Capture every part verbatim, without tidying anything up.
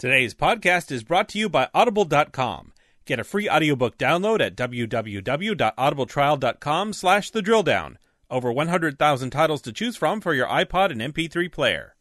Today's podcast is brought to you by Audible dot com. Get a free audiobook download at www.audibletrial.com slash the drill down. Over one hundred thousand titles to choose from for your iPod and M P three player.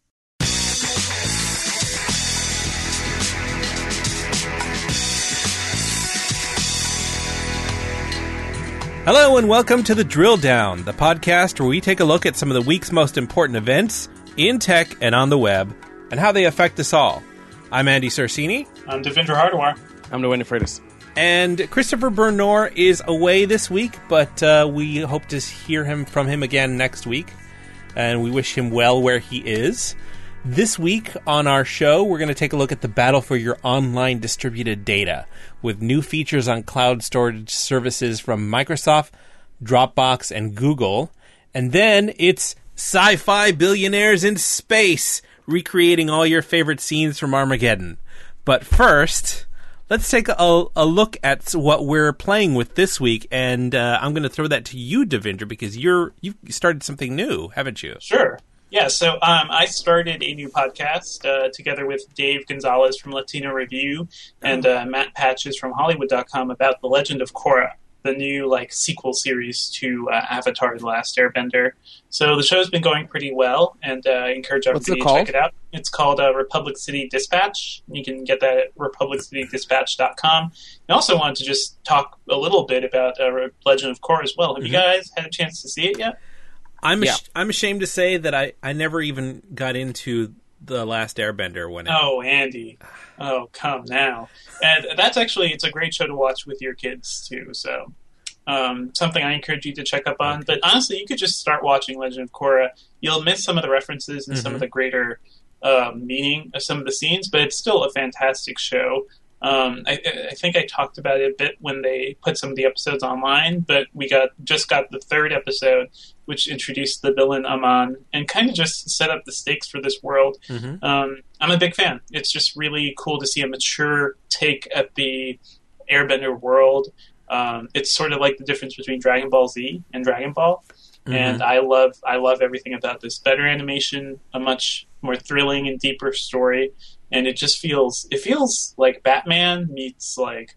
Hello and welcome to The Drill Down, the podcast where we take a look at some of the week's most important events in tech and on the web, and how they affect us all. I'm Andy Sarsini. I'm Devendra Hardawar. I'm Dwayne Freitas. And Christopher Bernor is away this week, but uh, we hope to hear him from him again next week, and we wish him well where he is. This week on our show, we're going to take a look at the battle for your online distributed data, with new features on cloud storage services from Microsoft, Dropbox, and Google. And then it's sci-fi billionaires in space, recreating all your favorite scenes from Armageddon. But first, let's take a, a look at what we're playing with this week, and uh, I'm going to throw that to you, Devendra, because you're you've started something new, haven't you? Sure. Yeah, so um, I started a new podcast uh, together with Dave Gonzalez from Latino Review and uh, Matt Patches from Hollywood dot com about The Legend of Korra, the new like sequel series to uh, Avatar: The Last Airbender. So the show's been going pretty well, and uh, I encourage everybody to check it out. It's called uh, Republic City Dispatch. You can get that at republic city dispatch dot com. I also wanted to just talk a little bit about uh, Legend of Korra as well. Have mm-hmm. you guys had a chance to see it yet? I'm yeah. ash- I'm ashamed to say that I, I never even got into The Last Airbender when it... Oh, Andy. Oh, come now. And that's actually, it's a great show to watch with your kids, too. So, um, something I encourage you to check up on. But honestly, you could just start watching Legend of Korra. You'll miss some of the references and mm-hmm. some of the greater um, meaning of some of the scenes, but it's still a fantastic show. Um, I, I think I talked about it a bit when they put some of the episodes online, but we got just got the third episode, which introduced the villain Aman and kind of just set up the stakes for this world. Mm-hmm. Um, I'm a big fan. It's just really cool to see a mature take at the Airbender world. Um, it's sort of like the difference between Dragon Ball Z and Dragon Ball. Mm-hmm. And I love I love everything about this. Better animation, a much more thrilling and deeper story. And it just feels, it feels like Batman meets like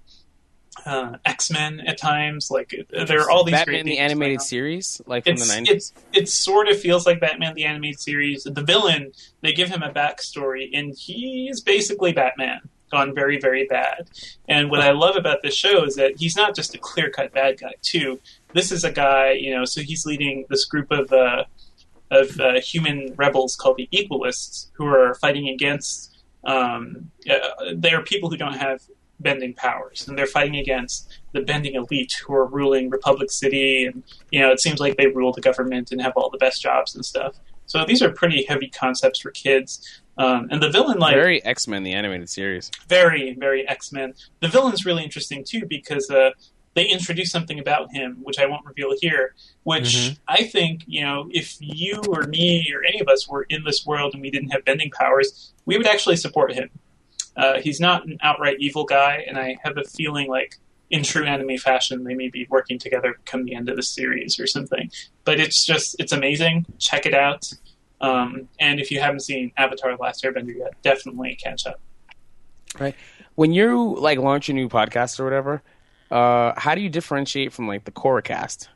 uh, X-Men at times. Like there are all these Batman great the animated series, like from it's, the nineties. It, it sort of feels like Batman the animated series. The villain, they give him a backstory, and he's basically Batman gone very, very bad. And what I love about this show is that he's not just a clear-cut bad guy too. This is a guy, you know, so he's leading this group of uh, of uh, human rebels called the Equalists, who are fighting against. Um, uh, they're people who don't have bending powers, and they're fighting against the bending elite who are ruling Republic City, and you know it seems like they rule the government and have all the best jobs and stuff. So these are pretty heavy concepts for kids. Um, and the villain, like very X-Men, the animated series, very very X-Men. The villain's really interesting too because uh, they introduce something about him, which I won't reveal here, which mm-hmm. I think, you know, if you or me or any of us were in this world and we didn't have bending powers, we would actually support him. Uh, he's not an outright evil guy, and I have a feeling like in true anime fashion, they may be working together come the end of the series or something. But it's just, it's amazing. Check it out. Um, and if you haven't seen Avatar: The Last Airbender yet, definitely catch up. Right. When you like launch a new podcast or whatever, Uh, how do you differentiate from like the Korra cast?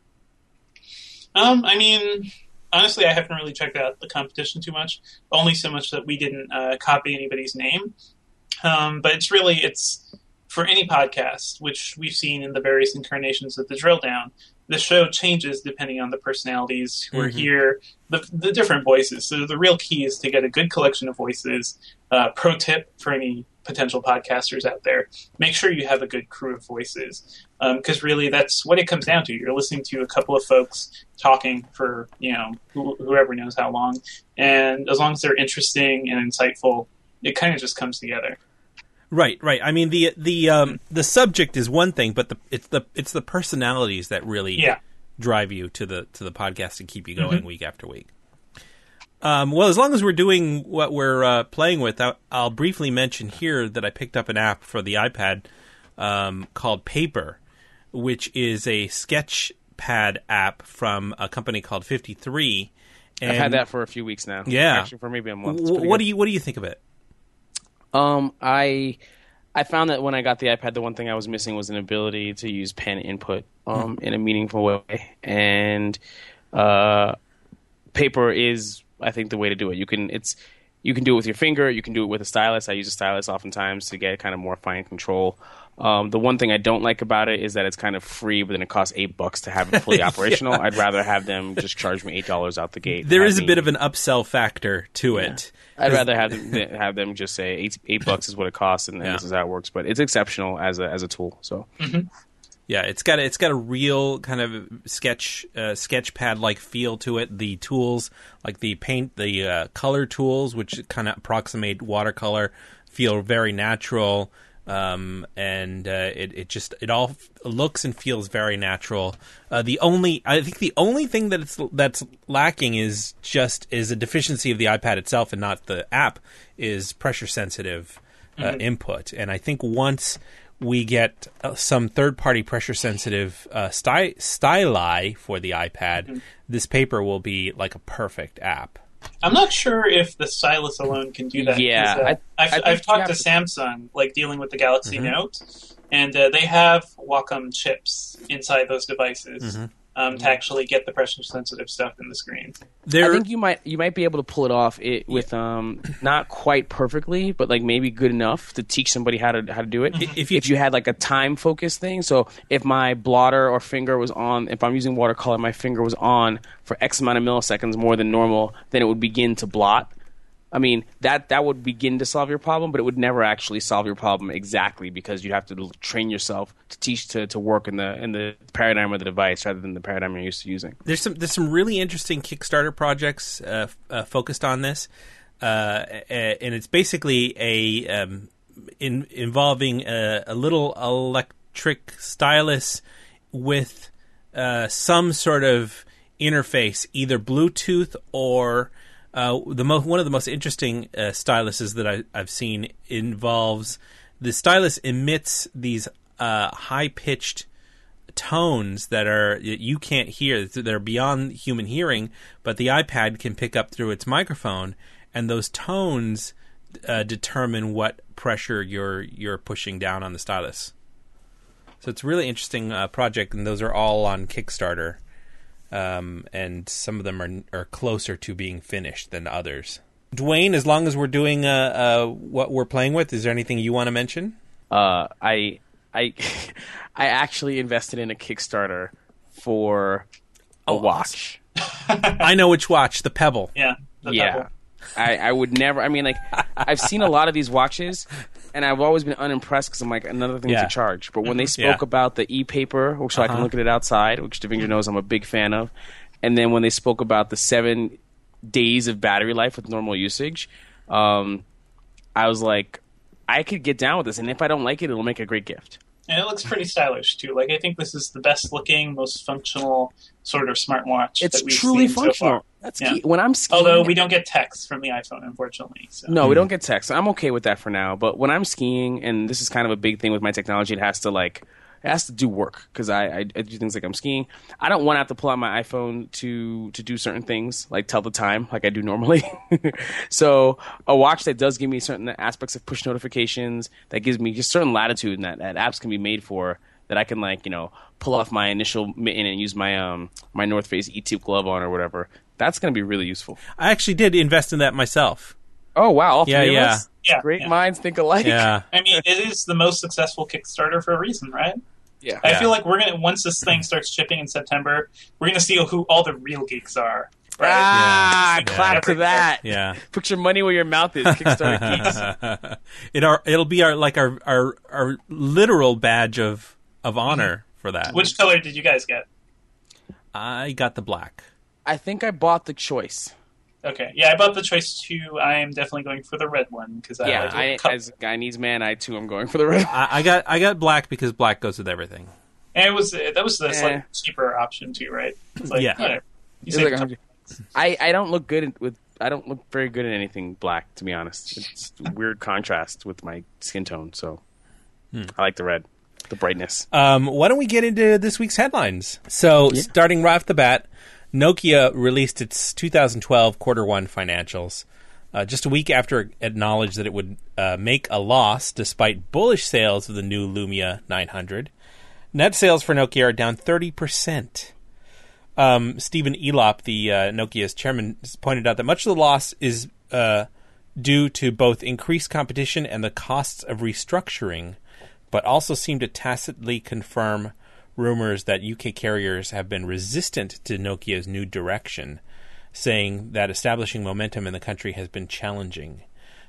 Um, I mean, honestly, I haven't really checked out the competition too much. Only so much that we didn't uh, copy anybody's name. Um, but it's really it's for any podcast, which we've seen in the various incarnations of the Drill Down. The show changes depending on the personalities who mm-hmm. are here, the the different voices. So the real key is to get a good collection of voices. Uh, pro tip for any potential podcasters out there, make sure you have a good crew of voices, because um, really that's what it comes down to. You're listening to a couple of folks talking for, you know, wh- whoever knows how long, and as long as they're interesting and insightful, it kind of just comes together. Right, right. I mean, the the um, the subject is one thing, but the it's the it's the personalities that really yeah. drive you to the to the podcast and keep you going mm-hmm. week after week. Um, well, as long as we're doing what we're uh, playing with, I'll, I'll briefly mention here that I picked up an app for the iPad um, called Paper, which is a sketch pad app from a company called fifty-three. And I've had that for a few weeks now. Yeah, actually for maybe a month. W- what good. do you what do you think of it? Um, I I found that when I got the iPad, the one thing I was missing was an ability to use pen input um, mm. in a meaningful way, and uh, paper is, I think, the way to do it. You can it's you can do it with your finger, you can do it with a stylus. I use a stylus oftentimes to get kind of more fine control. Um, the one thing I don't like about it is that it's kind of free, but then it costs eight bucks to have it fully operational. yeah. I'd rather have them just charge me eight dollars out the gate. There is a me, bit of an upsell factor to yeah. it. I'd rather have them have them just say eight eight bucks is what it costs, and, and yeah. this is how it works. But it's exceptional as a as a tool. So. Mm-hmm. Yeah, it's got a, it's got a real kind of sketch uh, sketchpad like feel to it. The tools, like the paint, the uh, color tools, which kind of approximate watercolor, feel very natural, um, and uh, it it just it all looks and feels very natural. Uh, the only I think the only thing that it's that's lacking is just is a deficiency of the iPad itself and not the app, is pressure sensitive uh, mm-hmm. input. And I think once we get uh, some third-party pressure-sensitive uh, sty- styli for the iPad, mm-hmm. this paper will be like a perfect app. I'm not sure if the stylus alone can do that. Yeah, uh, I, I've, I I've talked to to... Samsung, like dealing with the Galaxy mm-hmm. Note, and uh, they have Wacom chips inside those devices. Mm-hmm. Um, to actually get the pressure-sensitive stuff in the screen. There, I think you might you might be able to pull it off it with um, not quite perfectly, but like maybe good enough to teach somebody how to how to do it. Mm-hmm. If you, if you had like a time focus thing, so if my blotter or finger was on, if I'm using watercolor, my finger was on for X amount of milliseconds more than normal, then it would begin to blot. I mean, that, that would begin to solve your problem, but it would never actually solve your problem exactly, because you'd have to train yourself to teach to, to work in the in the paradigm of the device rather than the paradigm you're used to using. There's some there's some really interesting Kickstarter projects uh, uh, focused on this, uh, and it's basically a um, in, involving a, a little electric stylus with uh, some sort of interface, either Bluetooth or Uh, the mo- one of the most interesting uh, styluses that I, I've seen involves the stylus emits these uh, high-pitched tones that are you can't hear. They're beyond human hearing, but the iPad can pick up through its microphone, and those tones uh, determine what pressure you're you're pushing down on the stylus. So it's a really interesting uh, project, and those are all on Kickstarter. Um, and some of them are are closer to being finished than others. Dwayne, as long as we're doing uh, uh, what we're playing with, is there anything you want to mention? Uh, I I I actually invested in a Kickstarter for a oh, watch. I know which watch, the Pebble. Yeah, the yeah. Pebble. I, I would never. I mean, like, I've seen a lot of these watches, and I've always been unimpressed because I'm like, another thing yeah. to charge. But when they spoke yeah. about the e-paper, so uh-huh. I can look at it outside, which Devinger knows I'm a big fan of, and then when they spoke about the seven days of battery life with normal usage, um, I was like, I could get down with this, and if I don't like it, it'll make a great gift. And it looks pretty stylish too. Like, I think this is the best looking, most functional sort of smartwatch it's that we've truly seen functional. so far. That's yeah. key. When I'm skiing, although we don't get text from the iPhone, unfortunately. So. No, we don't get text. I'm okay with that for now. But when I'm skiing, and this is kind of a big thing with my technology, it has to like it has to do work because I, I, I do things like I'm skiing. I don't want to have to pull out my iPhone to to do certain things, like tell the time, like I do normally. So a watch that does give me certain aspects of push notifications, that gives me just certain latitude, and that, that apps can be made for. That I can, like, you know, pull off my initial mitten and use my um my North Face E-tube glove on or whatever. That's going to be really useful. I actually did invest in that myself. Oh, wow. All yeah, three yeah. of us? Yeah. Great yeah. minds think alike. Yeah. I mean, it is the most successful Kickstarter for a reason, right? Yeah. I yeah. feel like we're going to, once this thing starts shipping in September, we're going to see who all the real geeks are. Right? Ah, yeah. clap yeah. to that. Yeah. Put your money where your mouth is, Kickstarter geeks. it are, it'll be our like our, our, our literal badge of, of honor. For that. Which color did you guys get? I got the black. I think I bought the choice. Okay, yeah, I bought the choice too. I am definitely going for the red one because I yeah, like I, it. as a guy needs man, I too am going for the red. I, I got I got black because black goes with everything. And it was that was the Eh. like, cheaper option too, right? It's like, Yeah. whatever. You It's save like a one hundred I, I don't look good with I don't look very good in anything black, to be honest. It's a weird contrast with my skin tone, so Hmm. I like the red. The brightness. Um, why don't we get into this week's headlines? So, Yeah. starting right off the bat, Nokia released its two thousand twelve quarter one financials. Uh, just a week after it acknowledged that it would uh, make a loss despite bullish sales of the new Lumia nine hundred. Net sales for Nokia are down thirty percent. Um, Stephen Elop, the uh, Nokia's chairman, pointed out that much of the loss is uh, due to both increased competition and the costs of restructuring, but also seemed to tacitly confirm rumors that U K carriers have been resistant to Nokia's new direction, saying that establishing momentum in the country has been challenging.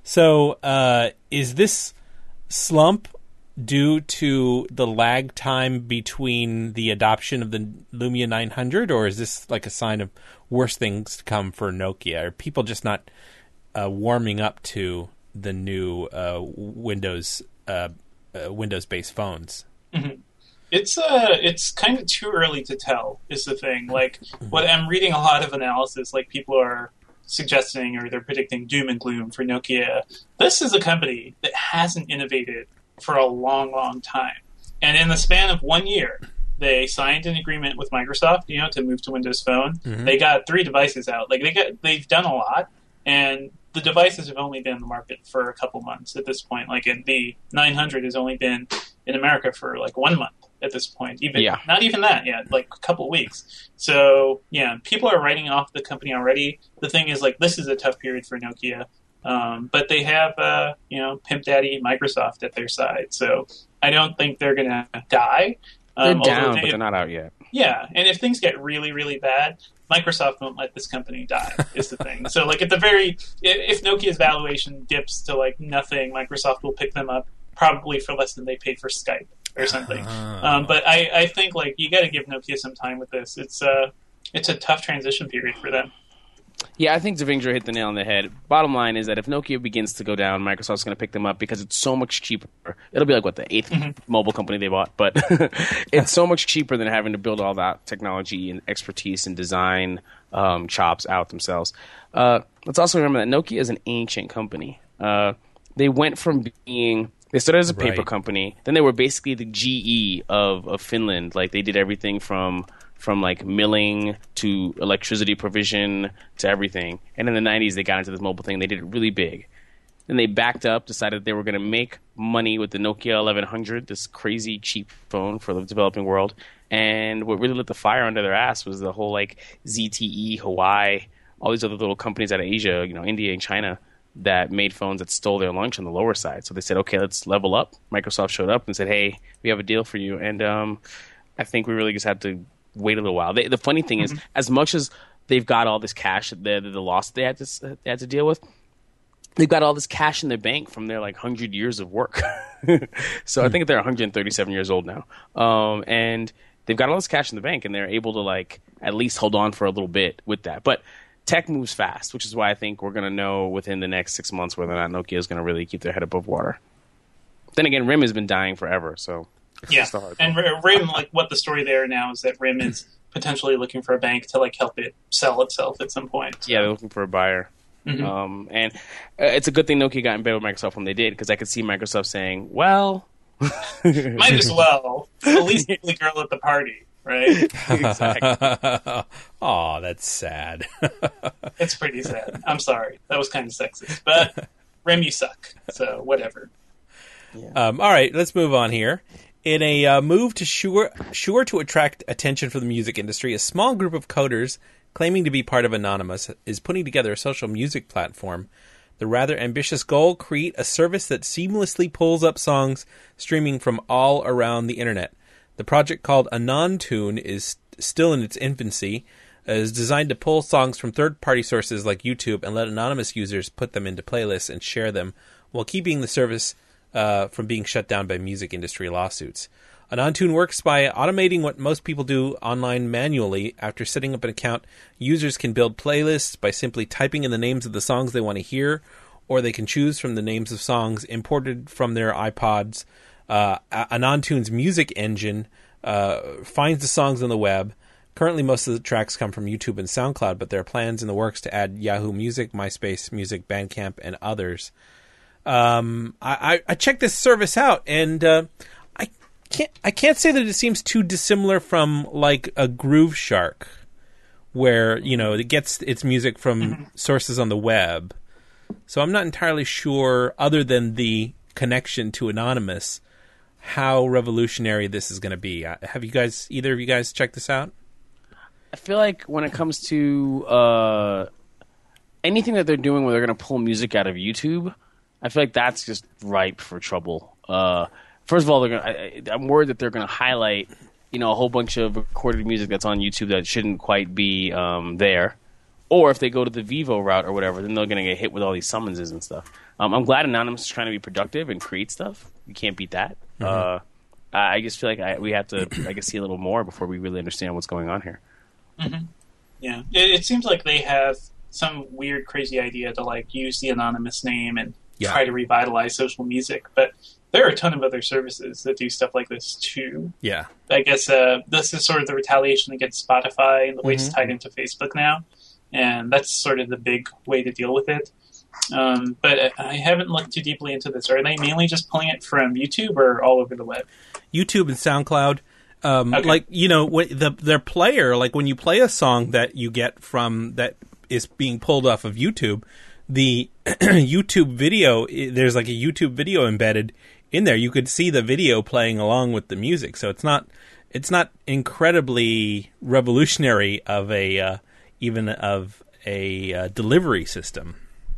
So uh, is this slump due to the lag time between the adoption of the Lumia nine hundred, or is this like a sign of worse things to come for Nokia? Are people just not uh, warming up to the new uh, Windows uh, uh, Windows-based phones? Mm-hmm. It's uh, it's kind of too early to tell, is the thing. Like, what I'm reading a lot of analysis, like people are suggesting or they're predicting doom and gloom for Nokia. This is a company that hasn't innovated for a long, long time. And in the span of one year, they signed an agreement with Microsoft, you know, to move to Windows Phone. Mm-hmm. They got three devices out. Like, they get, they've done a lot, and the devices have only been in the market for a couple months at this point. Like, in the nine hundred has only been in America for, like, one month at this point. Even yeah. Not even that yet, like, a couple weeks. So, yeah, people are writing off the company already. The thing is, like, this is a tough period for Nokia. Um, but they have, uh, you know, Pimp Daddy Microsoft at their side. So I don't think they're going to die. Um, they're down, they, but they're not out yet. Yeah, and if things get really, really bad, Microsoft won't let this company die, is the thing. So, like, at the very... If Nokia's valuation dips to, like, nothing, Microsoft will pick them up, probably for less than they paid for Skype or something. Uh, um, but I, I think, like, you got to give Nokia some time with this. It's, uh, it's a tough transition period for them. Yeah, I think Devendra hit the nail on the head. Bottom line is that if Nokia begins to go down, Microsoft's going to pick them up because it's so much cheaper. It'll be like, what, the eighth mm-hmm. mobile company they bought? But it's so much cheaper than having to build all that technology and expertise and design um, chops out themselves. Uh, let's also remember that Nokia is an ancient company. Uh, they went from being... They started as a paper right. company. Then they were basically the G E of, of Finland. Like, they did everything from... from like milling to electricity provision to everything. And in the nineties, they got into this mobile thing. They did it really big. Then they backed up, decided they were going to make money with the Nokia eleven hundred, this crazy cheap phone for the developing world. And what really lit the fire under their ass was the whole like Z T E, Hawaii, all these other little companies out of Asia, you know, India and China, that made phones that stole their lunch on the lower side. So they said, okay, let's level up. Microsoft showed up and said, hey, we have a deal for you. And um, I think we really just had to wait a little while. They, the funny thing is, mm-hmm. as much as they've got all this cash, the, the loss they had to they had to deal with, they've got all this cash in their bank from their like hundred years of work. so mm-hmm. I think they're one hundred thirty-seven years old now, um, and they've got all this cash in the bank, and they're able to like at least hold on for a little bit with that. But tech moves fast, which is why I think we're going to know within the next six months whether or not Nokia is going to really keep their head above water. Then again, R I M has been dying forever, so. Yeah, and R I M, like, what the story there now is that R I M is potentially looking for a bank to, like, help it sell itself at some point. So. Yeah, they're looking for a buyer. Mm-hmm. Um, and uh, it's a good thing Nokia got in bed with Microsoft when they did, because I could see Microsoft saying, well... Might as well. At least be the girl at the party, right? Exactly. Aw, that's sad. It's pretty sad. I'm sorry. That was kind of sexist. But R I M, you suck. So, whatever. Yeah. Um, all right, let's move on here. In a uh, move to sure sure to attract attention from the music industry, a small group of coders claiming to be part of Anonymous is putting together a social music platform. The rather ambitious goal: create a service that seamlessly pulls up songs streaming from all around the internet. The project, called AnonTune, is still in its infancy. It is designed to pull songs from third-party sources like YouTube and let anonymous users put them into playlists and share them, while keeping the service Uh, from being shut down by music industry lawsuits. AnonTune works by automating what most people do online manually. After setting up an account, users can build playlists by simply typing in the names of the songs they want to hear, or they can choose from the names of songs imported from their iPods. Uh, AnonTune's music engine uh, finds the songs on the web. Currently, most of the tracks come from YouTube and SoundCloud, but there are plans in the works to add Yahoo Music, MySpace Music, Bandcamp, and others. Um, I, I checked this service out, and uh, I can't I can't say that it seems too dissimilar from like a Groove Shark, where you know it gets its music from sources on the web. So I'm not entirely sure, other than the connection to Anonymous, how revolutionary this is going to be. Have you guys, either of you guys, checked this out? I feel like when it comes to uh, anything that they're doing where they're going to pull music out of YouTube, I feel like that's just ripe for trouble. Uh, first of all, they're gonna, I, I'm worried that they're going to highlight, you know, a whole bunch of recorded music that's on YouTube that shouldn't quite be um, there. Or if they go to the Vivo route or whatever, then they're going to get hit with all these summonses and stuff. Um, I'm glad Anonymous is trying to be productive and create stuff. You can't beat that. Mm-hmm. Uh, I just feel like I, we have to, I guess, see a little more before we really understand what's going on here. Mm-hmm. Yeah, it, it seems like they have some weird, crazy idea to like use the Anonymous name and yeah. try to revitalize social music, but there are a ton of other services that do stuff like this too. Yeah, I guess uh, this is sort of the retaliation against Spotify and the way mm-hmm. it's tied into Facebook now. And that's sort of the big way to deal with it. Um, but I haven't looked too deeply into this. Are they mainly just pulling it from YouTube or all over the web? YouTube and SoundCloud. Um, okay. Like, you know, the their player, like when you play a song that you get from, that is being pulled off of YouTube, the YouTube video, there's like a YouTube video embedded in there. You could see the video playing along with the music. So it's not, it's not incredibly revolutionary of a, uh, even of a uh, delivery system.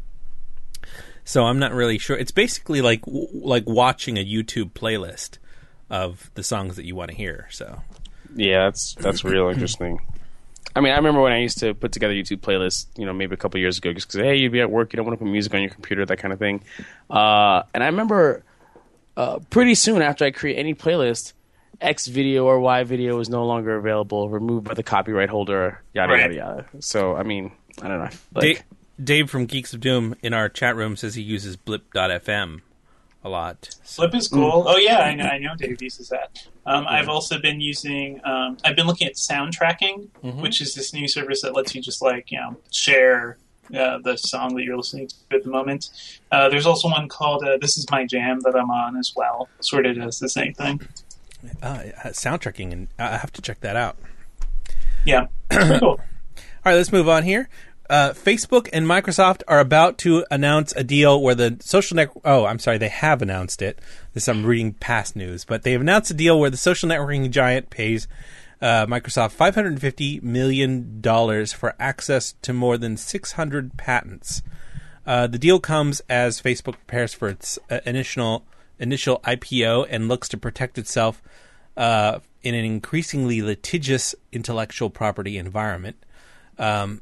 So I'm not really sure. It's basically like like watching a YouTube playlist of the songs that you want to hear. So yeah, that's that's real interesting. I mean, I remember when I used to put together YouTube playlists, you know, maybe a couple years ago, just because, hey, you'd be at work, you don't want to put music on your computer, that kind of thing. Uh, and I remember uh, pretty soon after I create any playlist, X video or Y video is no longer available, removed by the copyright holder, yada, right. yada, yada. So, I mean, I don't know. Like, Dave, Dave from Geeks of Doom in our chat room says he uses blip dot f m a lot. So. Blip is cool. Mm. Oh, yeah, I know, I know Dave uses that. Um, yeah. I've also been using, um, I've been looking at sound tracking, mm-hmm. which is this new service that lets you just, like, you know, share uh, the song that you're listening to at the moment. Uh, there's also one called uh, This Is My Jam that I'm on as well. Sort of does the same thing. Uh, soundtracking, and I have to check that out. Yeah, pretty cool. All right, let's move on here. Uh, Facebook and Microsoft are about to announce a deal where the social network... Oh, I'm sorry, they have announced it. This I'm reading past news, but they have announced a deal where the social networking giant pays uh, Microsoft five hundred fifty million dollars for access to more than six hundred patents. Uh, the deal comes as Facebook prepares for its uh, initial... initial I P O and looks to protect itself uh, in an increasingly litigious intellectual property environment. Um,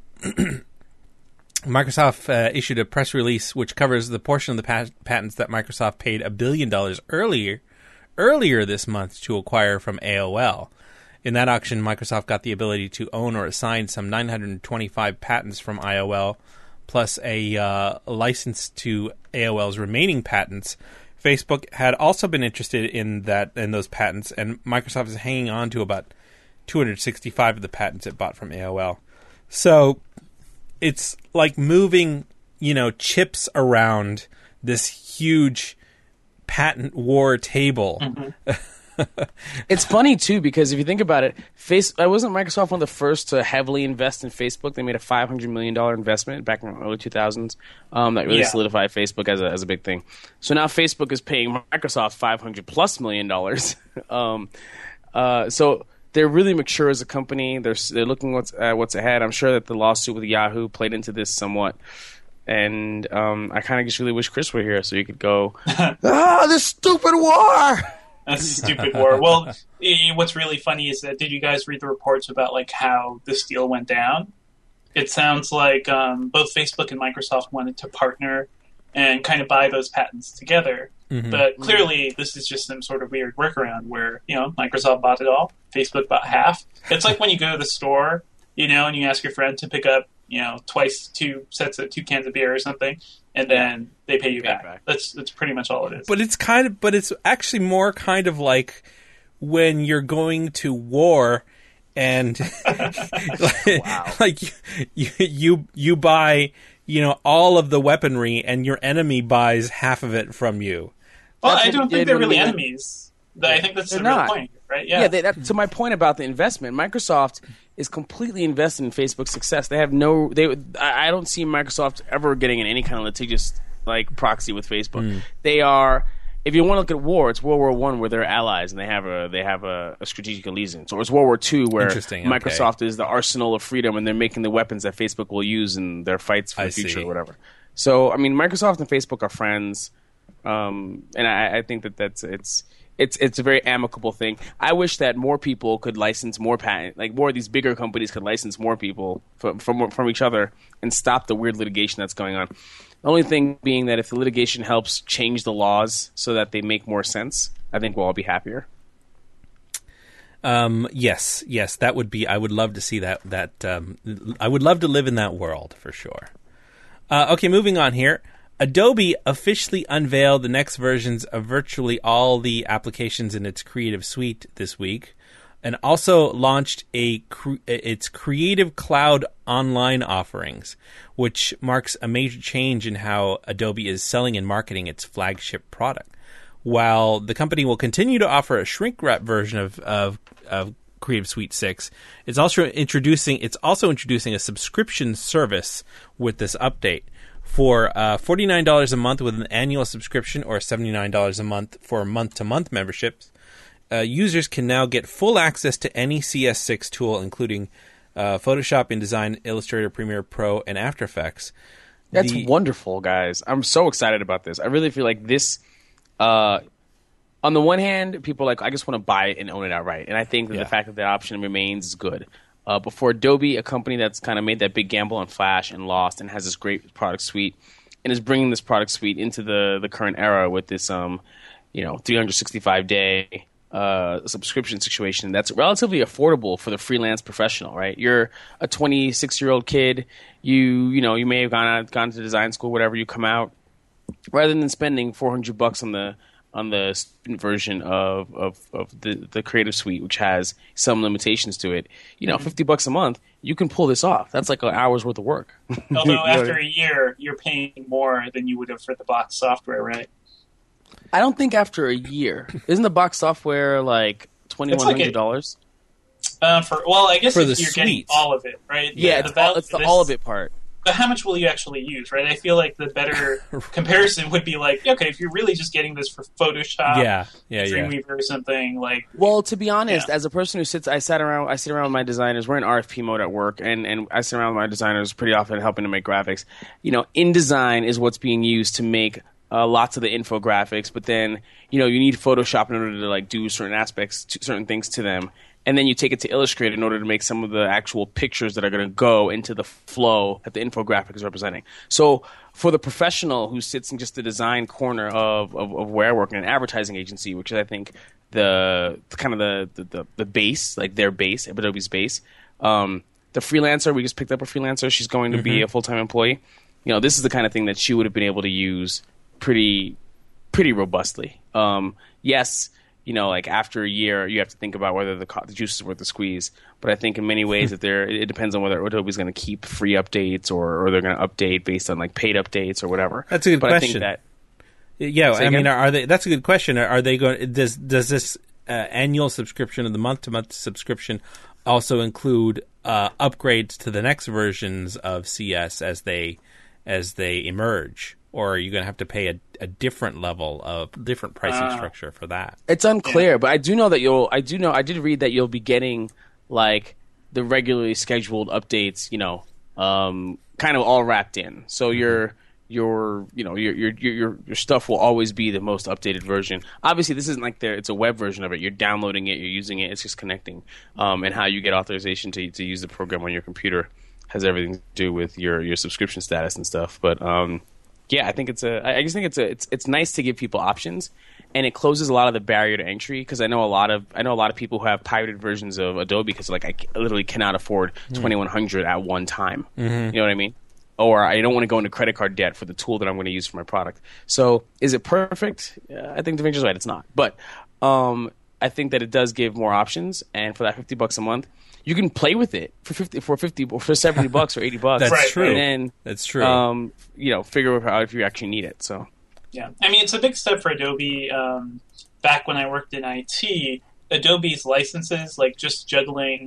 Microsoft uh, issued a press release which covers the portion of the pat- patents that Microsoft paid a billion dollars earlier earlier this month to acquire from A O L. In that auction, Microsoft got the ability to own or assign some nine hundred twenty-five patents from I O L, plus a uh, license to A O L's remaining patents. Facebook had also been interested in that in those patents, and Microsoft is hanging on to about two hundred sixty-five of the patents it bought from A O L. So it's like moving, you know, chips around this huge patent war table. Mm-hmm. It's funny too, because if you think about it, face I wasn't Microsoft one of the first to heavily invest in Facebook. They made a five hundred million dollars investment back in the early two thousands um, that really yeah. solidified Facebook as a as a big thing. So now Facebook is paying Microsoft five hundred plus million dollars. um, uh, so they're really mature as a company. They're they're looking what's uh, what's ahead. I'm sure that the lawsuit with Yahoo played into this somewhat. And um, I kind of just really wish Chris were here so you could go, ah, this stupid war. That's a stupid war. Well, what's really funny is that, did you guys read the reports about like how this deal went down? It sounds like um, both Facebook and Microsoft wanted to partner and kind of buy those patents together. Mm-hmm. But clearly, this is just some sort of weird workaround where, you know, Microsoft bought it all, Facebook bought half. It's like when you go to the store, you know, and you ask your friend to pick up, you know, twice two sets of two cans of beer or something, and then they pay you back. back. That's that's pretty much all it is. But it's kind of, but it's actually more kind of like when you're going to war, and like, wow. like you, you you buy, you know, all of the weaponry, and your enemy buys half of it from you. Well, that's I don't think they're really enemies. I think that's they're the not. real point, right? Yeah. Yeah. They, that, to my point about the investment, Microsoft is completely invested in Facebook's success. They have no, they. I I don't see Microsoft ever getting in any kind of litigious like proxy with Facebook. Mm. They are. If you want to look at war, it's World War One where they're allies and they have a they have a, a strategic allegiance, or it's World War Two where Interesting, Microsoft okay. is the arsenal of freedom and they're making the weapons that Facebook will use in their fights for I the future see. or whatever. So I mean, Microsoft and Facebook are friends, um, and I, I think that that's it's it's it's a very amicable thing. I wish that more people could license more patent, like more of these bigger companies could license more people from from, from each other and stop the weird litigation that's going on. The only thing being that if the litigation helps change the laws so that they make more sense, I think we'll all be happier. Um, yes, yes, that would be. I would love to see that. That um, I would love to live in that world for sure. Uh, okay, moving on here. Adobe officially unveiled the next versions of virtually all the applications in its Creative Suite this week, and also launched a cre- its Creative Cloud online offerings, which marks a major change in how Adobe is selling and marketing its flagship product. While the company will continue to offer a shrink-wrap version of, of, of Creative Suite six, it's also introducing it's also introducing a subscription service with this update. For uh, forty-nine dollars a month with an annual subscription, or seventy-nine dollars a month for month-to-month memberships, uh, users can now get full access to any C S six tool, including uh, Photoshop, InDesign, Illustrator, Premiere Pro, and After Effects. That's The- wonderful, guys. I'm so excited about this. I really feel like this, uh, on the one hand, people are like, I just want to buy it and own it outright. And I think that Yeah. the fact that that option remains is good. Uh, but for Adobe, a company that's kind of made that big gamble on Flash and lost and has this great product suite and is bringing this product suite into the, the current era with this, um, you know, three hundred sixty-five day uh, subscription situation that's relatively affordable for the freelance professional, right? You're a twenty-six-year-old kid. You, you know, you may have gone out, gone to design school, whatever. You come out, rather than spending four hundred bucks on the on the student version of, of, of the, the Creative Suite, which has some limitations to it, you know, fifty bucks a month, you can pull this off. That's like an hour's worth of work. Although You know after what I a mean? year, you're paying more than you would have for the box software, right? I don't think after a year. Isn't the box software like twenty-one hundred dollars? Uh, for well, I guess For if the you're getting suite. all of it, right? Yeah, the, it's, all, val- it's the this- all of it part. But how much will you actually use, right? I feel like the better comparison would be like, okay, if you're really just getting this for Photoshop, yeah, yeah, yeah. Dreamweaver or something, like, Well, to be honest, Yeah. as a person who sits, I sat around, I sit around with my designers. We're in R F P mode at work, and, and I sit around with my designers pretty often, helping to make graphics. You know, InDesign is what's being used to make uh, lots of the infographics, but then you know you need Photoshop in order to like do certain aspects, to, certain things to them, and then you take it to Illustrator in order to make some of the actual pictures that are going to go into the flow that the infographic is representing. So for the professional who sits in just the design corner of, of, of where I work in an advertising agency, which is I think the, the kind of the, the, the, the base, like their base, Adobe's base, um, the freelancer, we just picked up a freelancer. She's going to Mm-hmm. be a full-time employee. You know, this is the kind of thing that she would have been able to use pretty pretty robustly. Um, yes, you know, like after a year, you have to think about whether the, co- the juice is worth the squeeze. But I think in many ways that there, it depends on whether Adobe's going to keep free updates or, or they're going to update based on like paid updates or whatever. That's a good but question. I think that Yeah, Say I mean, again? are they? That's a good question. Are, are they going? Does does this uh, annual subscription or the month to month subscription also include uh, upgrades to the next versions of C S as they as they emerge, or are you going to have to pay a, a different level of different pricing Uh, structure for that? it's unclear, but I do know that you'll. I do know. I did read that you'll be getting like the regularly scheduled updates. You know, um, kind of all wrapped in. So your your you know your your your your stuff will always be the most updated version. Obviously, this isn't like there. It's a web version of it. You're downloading it. You're using it. It's just connecting. Um, and how you get authorization to to use the program on your computer has everything to do with your your subscription status and stuff. But um, yeah, I think it's a. I I just think it's a. It's it's nice to give people options, and it closes a lot of the barrier to entry because I know a lot of I know a lot of people who have pirated versions of Adobe because like I ca- literally cannot afford twenty-one hundred at one time. You know what I mean? Or I don't want to go into credit card debt for the tool that I'm going to use for my product. So is it perfect? Uh, I think DaVinci's right. It's not, but um, I think that it does give more options, and for that fifty bucks a month, you can play with it for fifty, for fifty, or for seventy bucks or eighty bucks. That's Right, true. right. And then That's true. um, you know, figure out if you actually need it. So yeah. I mean, it's a big step for Adobe. Um, back when I worked in I T, Adobe's licenses, like just juggling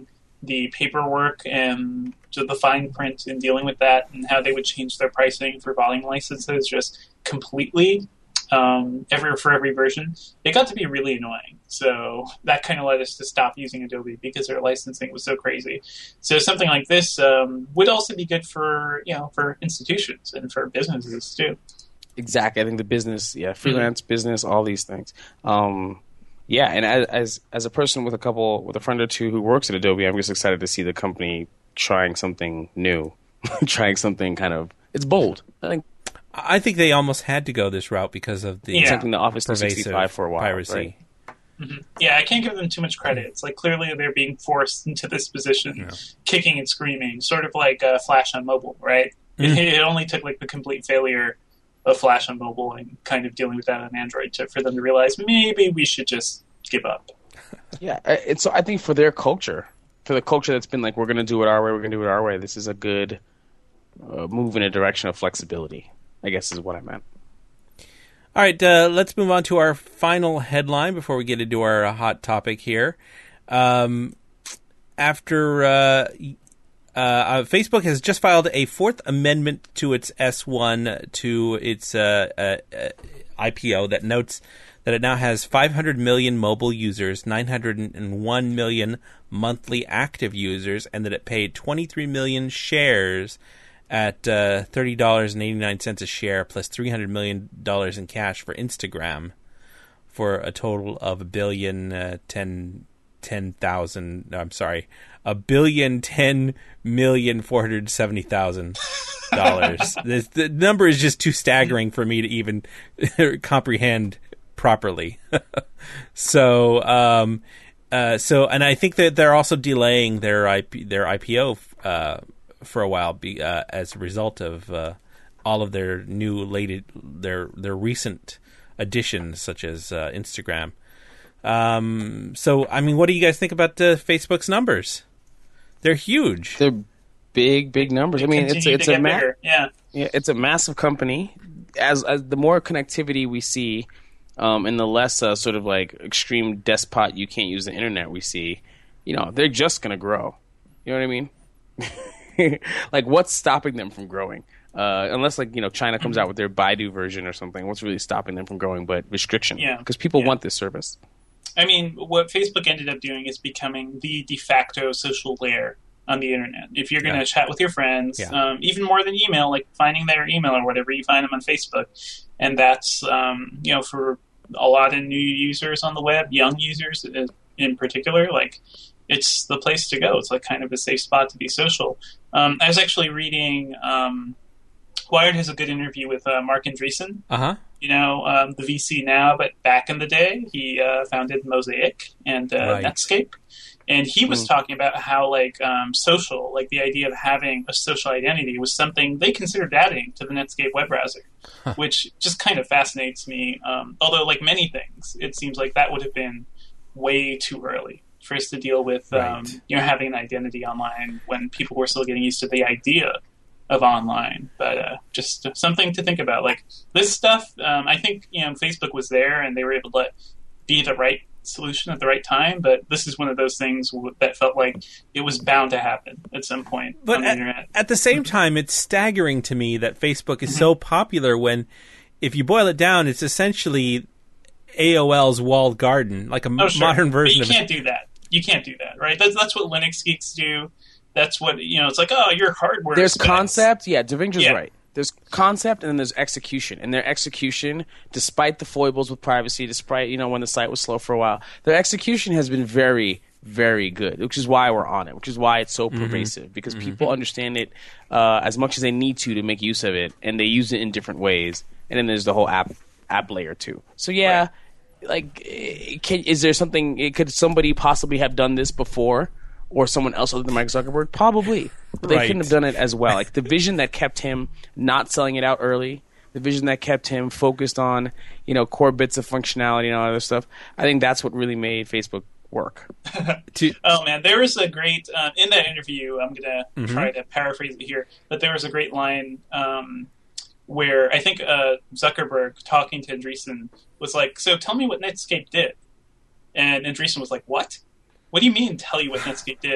the paperwork and the fine print in dealing with that, and how they would change their pricing for volume licenses just completely um, every for every version, it got to be really annoying. So that kind of led us to stop using Adobe because their licensing was so crazy. So something like this um, would also be good for you know for institutions and for businesses too. Exactly. I think the business, yeah, freelance mm-hmm. business, all these things. Um, yeah, and as, as as a person with a couple, with a friend or two who works at Adobe, I'm just excited to see the company trying something new, trying something kind of, it's bold. I think I think they almost had to go this route because of the yeah. something the Office three sixty-five for a while, piracy. Right? Mm-hmm. Yeah, I can't give them too much credit. It's like clearly they're being forced into this position, yeah. kicking and screaming, sort of like uh, Flash on mobile, right? Mm-hmm. It, it only took like the complete failure of Flash on mobile and kind of dealing with that on Android to, for them to realize maybe we should just give up. Yeah, it's. I think for their culture, for the culture that's been like, we're going to do it our way, we're going to do it our way, this is a good uh, move in a direction of flexibility, I guess is what I meant. All right, uh, let's move on to our final headline before we get into our uh, hot topic here. Um, after uh, uh, uh, Facebook has just filed a fourth amendment to its S one to its uh, uh, uh, I P O that notes that it now has five hundred million mobile users, nine hundred one million monthly active users, and that it paid twenty-three million shares at uh, thirty dollars and eighty-nine cents a share, plus three hundred million dollars in cash for Instagram, for a total of a billion uh, ten ten thousand. No, I'm sorry, a billion ten million four hundred seventy thousand dollars. The, the number is just too staggering for me to even comprehend properly. so, um, uh, so, and I think that they're also delaying their I P, their I P O uh, for a while, be, uh, as a result of uh, all of their new late, their their recent additions, such as uh, Instagram. Um, so, I mean, what do you guys think about uh, Facebook's numbers? They're huge. They're big, big numbers. They I mean, it's it's a ma- yeah, yeah, it's a massive company. As as the more connectivity we see, um, and the less uh, sort of like extreme despot you can't use the internet we see, you know, they're just gonna grow. You know what I mean? Like, what's stopping them from growing? Uh, unless, like, you know, China comes out with their Baidu version or something. What's really stopping them from growing but restriction? Yeah. Because people yeah. want this service. I mean, what Facebook ended up doing is becoming the de facto social layer on the internet. If you're going to yeah. chat with your friends, yeah. um, even more than email, like finding their email or whatever, you find them on Facebook. And that's, um, you know, for a lot of new users on the web, young users in particular, like, it's the place to go. It's like kind of a safe spot to be social. Um, I was actually reading, um, Wired has a good interview with uh, Mark Andreessen. Uh-huh. You know, um, the V C now, but back in the day, he uh, founded Mosaic and uh, right. Netscape. And he was mm. talking about how, like, um, social, like the idea of having a social identity was something they considered adding to the Netscape web browser, huh. which just kind of fascinates me. Um, although, like many things, it seems like that would have been way too early for us to deal with, um, right. you know, having an identity online when people were still getting used to the idea of online. But uh, just something to think about. Like, this stuff, um, I think, you know, Facebook was there and they were able to be the right solution at the right time, but this is one of those things w- that felt like it was bound to happen at some point but on the at, internet. At the same time, it's staggering to me that Facebook is mm-hmm. so popular when, if you boil it down, it's essentially A O L's walled garden, like a oh, sure. modern version but you of can't do that. You can't do that, right? That's, that's what Linux geeks do. That's what, you know, it's like, oh, your hardware There's is bad. concept. Yeah, Davindra's yeah. right. There's concept and then there's execution. And their execution, despite the foibles with privacy, despite, you know, when the site was slow for a while, their execution has been very, very good, which is why we're on it, which is why it's so mm-hmm. pervasive, because mm-hmm. people understand it uh, as much as they need to to make use of it, and they use it in different ways. And then there's the whole app app layer too. So yeah, right. like, can, is there something, could somebody possibly have done this before? Or someone else other than Mike Zuckerberg? Probably. But they right. couldn't have done it as well. Like, the vision that kept him not selling it out early, the vision that kept him focused on, you know, core bits of functionality and all other stuff, I think that's what really made Facebook work. Oh, man. There was a great, uh, in that interview, I'm going to mm-hmm. try to paraphrase it here, but there was a great line um, where I think uh, Zuckerberg, talking to Andreessen, was like, so tell me what Netscape did. And Andreessen was like, what? What do you mean tell you what Netscape did?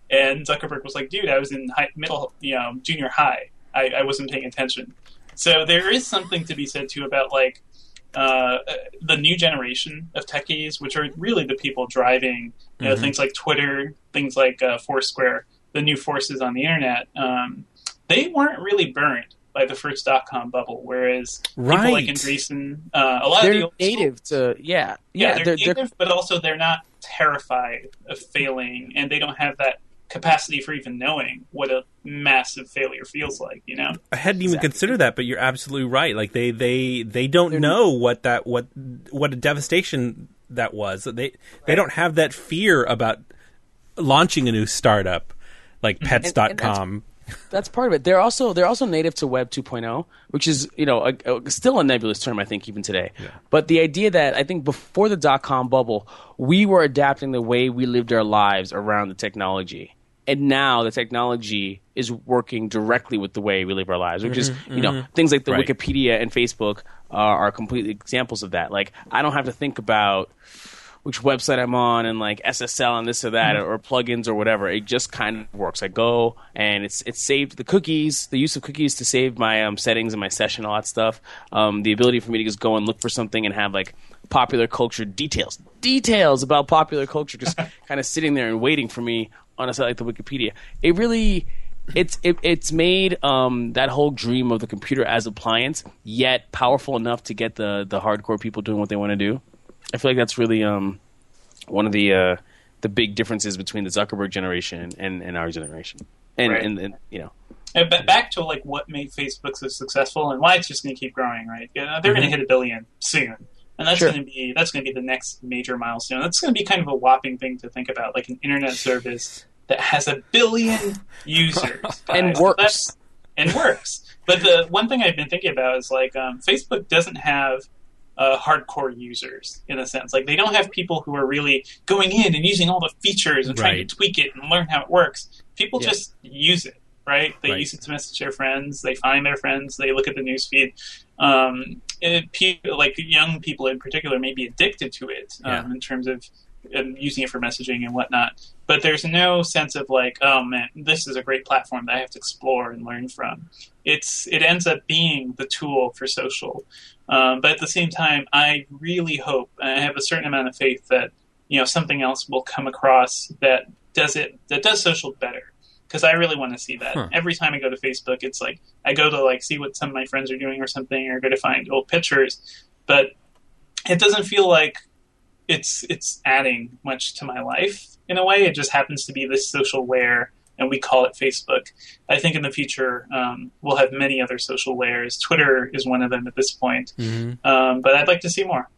And Zuckerberg was like, dude, I was in high, middle, you know, junior high. I, I wasn't paying attention. So there is something to be said, too, about, like, uh, the new generation of techies, which are really the people driving, you know, mm-hmm. things like Twitter, things like uh, Foursquare, the new forces on the internet. Um, they weren't really burned by the first dot-com bubble, whereas right. people like Andreessen, uh, a lot they're of the old native school, to, yeah. Yeah, yeah they're, they're native, they're... but also they're not terrified of failing, and they don't have that capacity for even knowing what a massive failure feels like, you know? I hadn't even exactly. considered that, but you're absolutely right. Like they, they, they don't They're, know what that what what a devastation that was. They right. they don't have that fear about launching a new startup like pets dot com. That's, that's part of it. They're also they're also native to Web two point oh, which is, you know, a, a, still a nebulous term, I think, even today. Yeah. But the idea that I think before the dot-com bubble, we were adapting the way we lived our lives around the technology. And now the technology is working directly with the way we live our lives, which is, mm-hmm, you know, mm-hmm. things like the right. Wikipedia and Facebook are, are completely examples of that. Like, I don't have to think about which website I'm on and like S S L and this or that, mm-hmm. or, or plugins or whatever. It just kind of works. I go and it's it's saved the cookies, the use of cookies to save my um, settings and my session, all that stuff. Um, the ability for me to just go and look for something and have like popular culture details, details about popular culture, just kind of sitting there and waiting for me on a site like the Wikipedia. It really, it's it, it's made um, that whole dream of the computer as appliance yet powerful enough to get the the hardcore people doing what they want to do. I feel like that's really um, one of the uh, the big differences between the Zuckerberg generation and, and our generation. And, right. and, and you know, and back to like what made Facebook so successful and why it's just going to keep growing. Right? You know, they're mm-hmm. going to hit a billion soon. And that's sure. going to be that's going to be the next major milestone. That's going to be kind of a whopping thing to think about, like an internet service that has a billion users and works so and works. But the one thing I've been thinking about is like um, Facebook doesn't have uh, hardcore users in a sense. Like they don't have people who are really going in and using all the features and trying right. to tweak it and learn how it works. People yeah. just use it. Right? They right. use it to message their friends. They find their friends. They look at the newsfeed. Um, it, people, like young people in particular, may be addicted to it um, yeah. in terms of um, using it for messaging and whatnot. But there's no sense of like, oh man, this is a great platform that I have to explore and learn from. It's it ends up being the tool for social. Um, but at the same time, I really hope, and I have a certain amount of faith that you know something else will come across that does it that does social better. Because I really want to see that. Huh. Every time I go to Facebook, it's like I go to like see what some of my friends are doing or something, or go to find old pictures. But it doesn't feel like it's it's adding much to my life in a way. It just happens to be this social layer, and we call it Facebook. I think in the future um, we'll have many other social layers. Twitter is one of them at this point. Mm-hmm. Um, but I'd like to see more.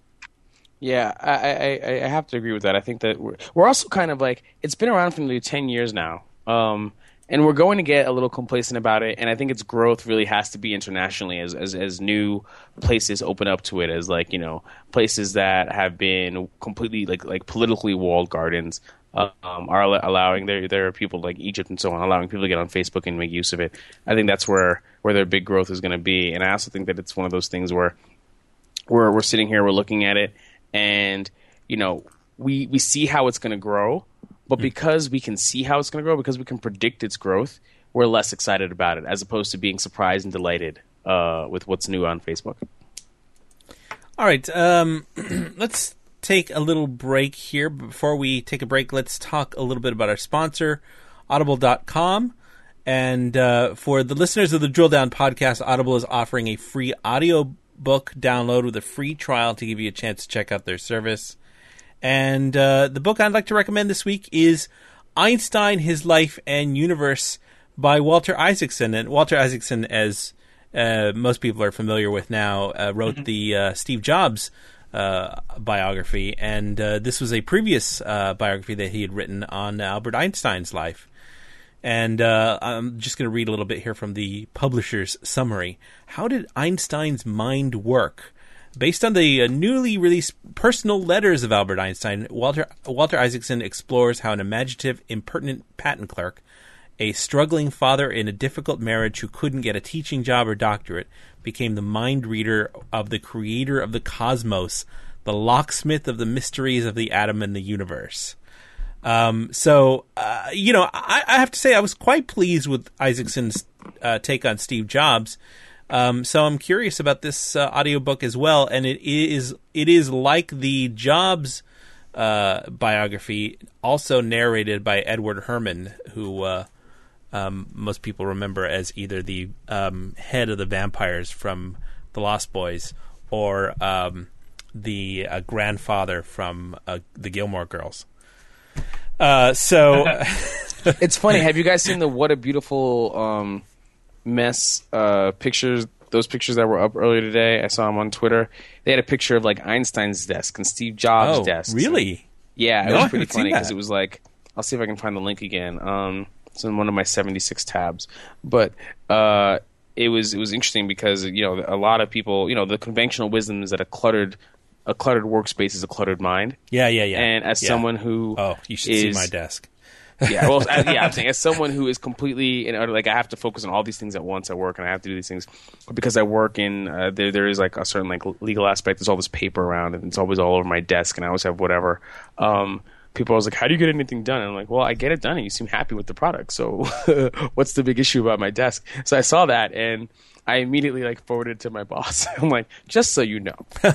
Yeah, I, I, I have to agree with that. I think that we're, we're also kind of like, it's been around for nearly ten years now. Um, and we're going to get a little complacent about it, and I think its growth really has to be internationally as, as as new places open up to it, as like, you know, places that have been completely like like politically walled gardens um, are allowing there there are people like Egypt and so on allowing people to get on Facebook and make use of it. I think that's where where their big growth is going to be, and I also think that it's one of those things where we're we're sitting here, we're looking at it, and you know we we see how it's going to grow. But because we can see how it's going to grow, because we can predict its growth, we're less excited about it, as opposed to being surprised and delighted uh, with what's new on Facebook. All right, um, let's take a little break here. Before we take a break, let's talk a little bit about our sponsor, Audible dot com. And uh, for the listeners of the Drill Down podcast, Audible is offering a free audiobook download with a free trial to give you a chance to check out their service. And uh, the book I'd like to recommend this week is Einstein, His Life and Universe by Walter Isaacson. And Walter Isaacson, as uh, most people are familiar with now, uh, wrote mm-hmm. the uh, Steve Jobs uh, biography. And uh, this was a previous uh, biography that he had written on Albert Einstein's life. And uh, I'm just going to read a little bit here from the publisher's summary. How did Einstein's mind work? Based on the uh, newly released personal letters of Albert Einstein, Walter Walter Isaacson explores how an imaginative, impertinent patent clerk, a struggling father in a difficult marriage who couldn't get a teaching job or doctorate, became the mind reader of the creator of the cosmos, the locksmith of the mysteries of the atom and the universe. Um, so, uh, you know, I, I have to say I was quite pleased with Isaacson's uh, take on Steve Jobs. Um, so I'm curious about this uh, audiobook as well. And it is it is like the Jobs uh, biography, also narrated by Edward Herman, who uh, um, most people remember as either the um, head of the vampires from The Lost Boys or um, the uh, grandfather from uh, the Gilmore Girls. Uh, so it's funny. Have you guys seen the What a Beautiful um, Mess uh, pictures? Those pictures that were up earlier today, I saw them on Twitter. They had a picture of like Einstein's desk and Steve Jobs' oh, desk. Really? And, yeah, it no, was pretty funny because that. it was like, I'll see if I can find the link again. Um, it's in one of my seventy-six tabs, but uh, it was it was interesting because you know a lot of people, you know, the conventional wisdom is that a cluttered a cluttered workspace is a cluttered mind. Yeah, yeah, yeah. And as yeah. someone who oh, you should is, see my desk. yeah, well, as, yeah, I'm saying as someone who is completely in like I have to focus on all these things at once at work, and I have to do these things because I work in uh, there. There is like a certain like legal aspect. There's all this paper around, and it's always all over my desk, and I always have whatever. Um, people are always like, "How do you get anything done?" And I'm like, "Well, I get it done, and you seem happy with the product. So, what's the big issue about my desk?" So I saw that, and I immediately like forwarded it to my boss. I'm like, just so you know,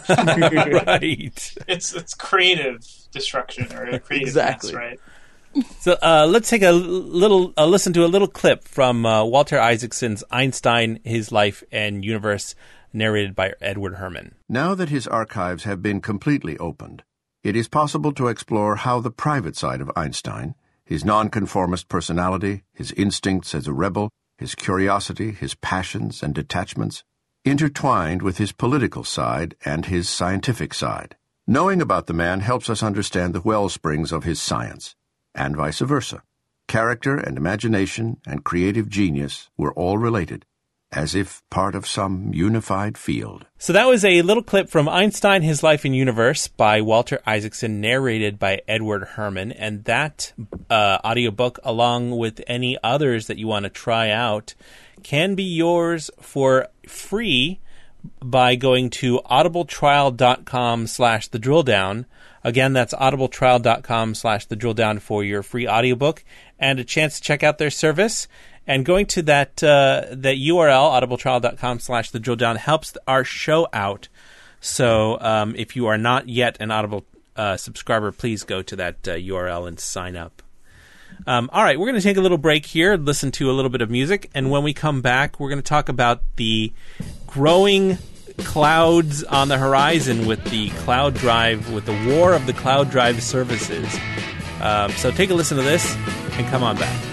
right? It's it's creative destruction or a creative exactly mess, right? So uh, let's take a little uh, listen to a little clip from uh, Walter Isaacson's Einstein: His Life and Universe, narrated by Edward Herman. Now that his archives have been completely opened, it is possible to explore how the private side of Einstein, his nonconformist personality, his instincts as a rebel, his curiosity, his passions and detachments, intertwined with his political side and his scientific side. Knowing about the man helps us understand the wellsprings of his science, and vice versa. Character and imagination and creative genius were all related, as if part of some unified field. So that was a little clip from Einstein: His Life and Universe by Walter Isaacson, narrated by Edward Herman. And that uh, audiobook, along with any others that you want to try out, can be yours for free by going to audibletrial.com slash the drill down. Again, that's audibletrial.com slash the drill down for your free audiobook and a chance to check out their service. And going to that uh, that U R L, audibletrial.com slash the drill down, helps our show out. So um, if you are not yet an Audible uh, subscriber, please go to that uh, U R L and sign up. Um, all right, we're going to take a little break here, listen to a little bit of music, and when we come back, we're going to talk about the growing clouds on the horizon with the cloud drive, with the war of the cloud drive services. Um, so take a listen to this and come on back.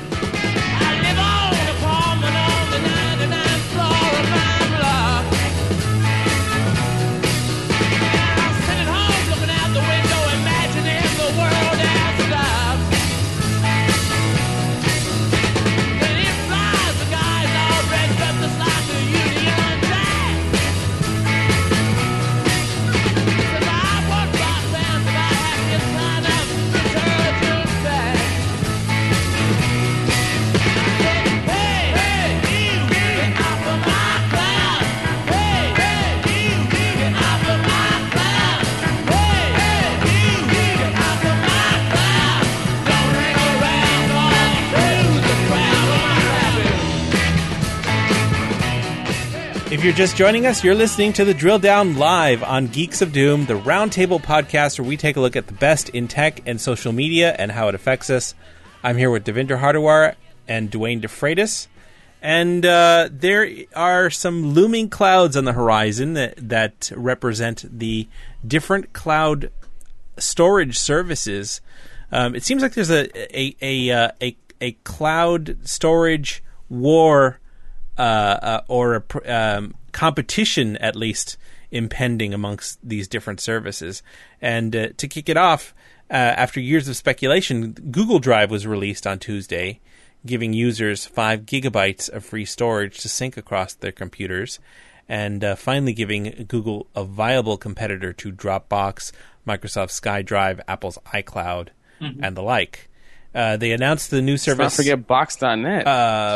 If you're just joining us, you're listening to The Drill Down live on Geeks of Doom, the roundtable podcast where we take a look at the best in tech and social media and how it affects us. I'm here with Devinder Hardawar and Dwayne DeFreitas, and uh, there are some looming clouds on the horizon that, that represent the different cloud storage services. Um, it seems like there's a a a a, a, a cloud storage war. Uh, uh, or a um, competition, at least, impending amongst these different services. And uh, to kick it off, uh, after years of speculation, Google Drive was released on Tuesday, giving users five gigabytes of free storage to sync across their computers, and uh, finally giving Google a viable competitor to Dropbox, Microsoft SkyDrive, Apple's iCloud, mm-hmm. and the like. Uh, they announced the new service. Let's not forget Box dot net. Uh,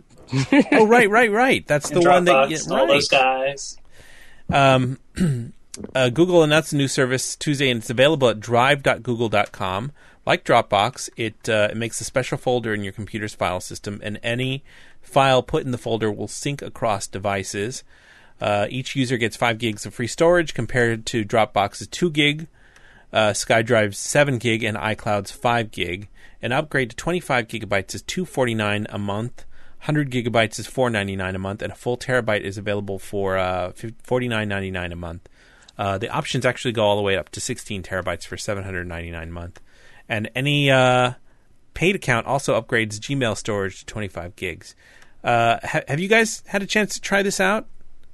oh, right, right, right. That's the and one Dropbox, that... Yeah, all right. those guys. Um, uh, Google announced a new service Tuesday, and it's available at drive dot google dot com. Like Dropbox, it, uh, it makes a special folder in your computer's file system, and any file put in the folder will sync across devices. Uh, each user gets five gigs of free storage compared to Dropbox's two gig, uh, SkyDrive's seven gig, and iCloud's five gig. An upgrade to twenty-five gigabytes is two hundred forty-nine dollars a month. one hundred gigabytes is four hundred ninety-nine dollars a month, and a full terabyte is available for uh, forty-nine ninety-nine a month. Uh, the options actually go all the way up to sixteen terabytes for seven hundred ninety-nine dollars a month. And any uh, paid account also upgrades Gmail storage to twenty-five gigs. Uh, ha- have you guys had a chance to try this out?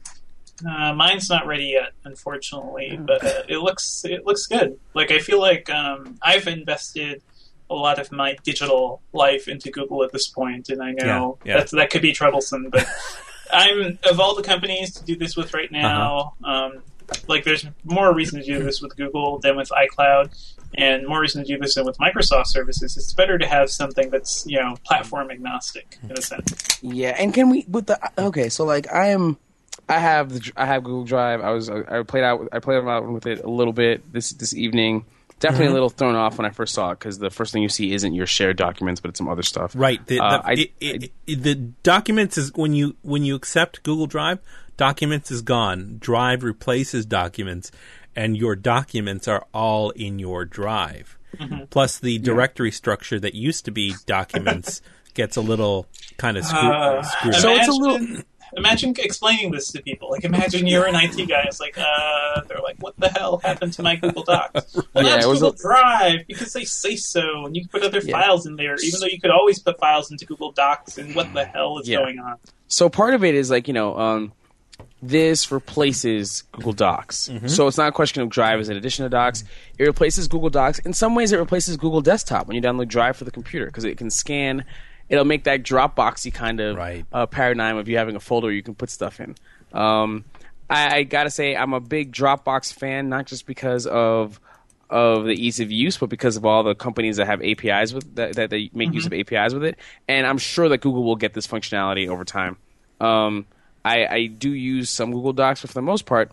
Uh, mine's not ready yet, unfortunately, but uh, it looks it looks good. Like I feel like um, I've invested a lot of my digital life into Google at this point, and I know yeah, yeah. That's, that could be troublesome. But I'm of all the companies to do this with right now. Uh-huh. Um, like, there's more reason to do this with Google than with iCloud, and more reason to do this than with Microsoft services. It's better to have something that's, you know, platform agnostic in a sense. Yeah, and can we with the okay? So like I am, I have the I have Google Drive. I was I played out I played around with it a little bit this this evening. Definitely mm-hmm. a little thrown off when I first saw it because the first thing you see isn't your shared documents, but it's some other stuff. Right. The, uh, the, I, it, it, it, the documents is when you when you accept Google Drive, documents is gone. Drive replaces documents, and your documents are all in your Drive. Mm-hmm. Plus, the directory yeah. structure that used to be documents gets a little kind of screw- uh, screwed. So it's a little. Imagine explaining this to people. Like, imagine you're an I T guy. It's like, uh, they're like, what the hell happened to my Google Docs? Well, yeah, that's it was Google a... Drive because they say so, and you can put other yeah. files in there, even though you could always put files into Google Docs. And what the hell is yeah. going on? So part of it is like, you know, um, this replaces Google Docs. Mm-hmm. So it's not a question of Drive as an addition to Docs. It replaces Google Docs. In some ways, it replaces Google Desktop when you download Drive for the computer because it can scan. It'll make that Dropboxy kind of right. uh, paradigm of you having a folder you can put stuff in. Um, I, I gotta say, I'm a big Dropbox fan, not just because of of the ease of use, but because of all the companies that have A P Is with that, that they make mm-hmm. use of A P Is with it. And I'm sure that Google will get this functionality over time. Um, I, I do use some Google Docs, but for the most part,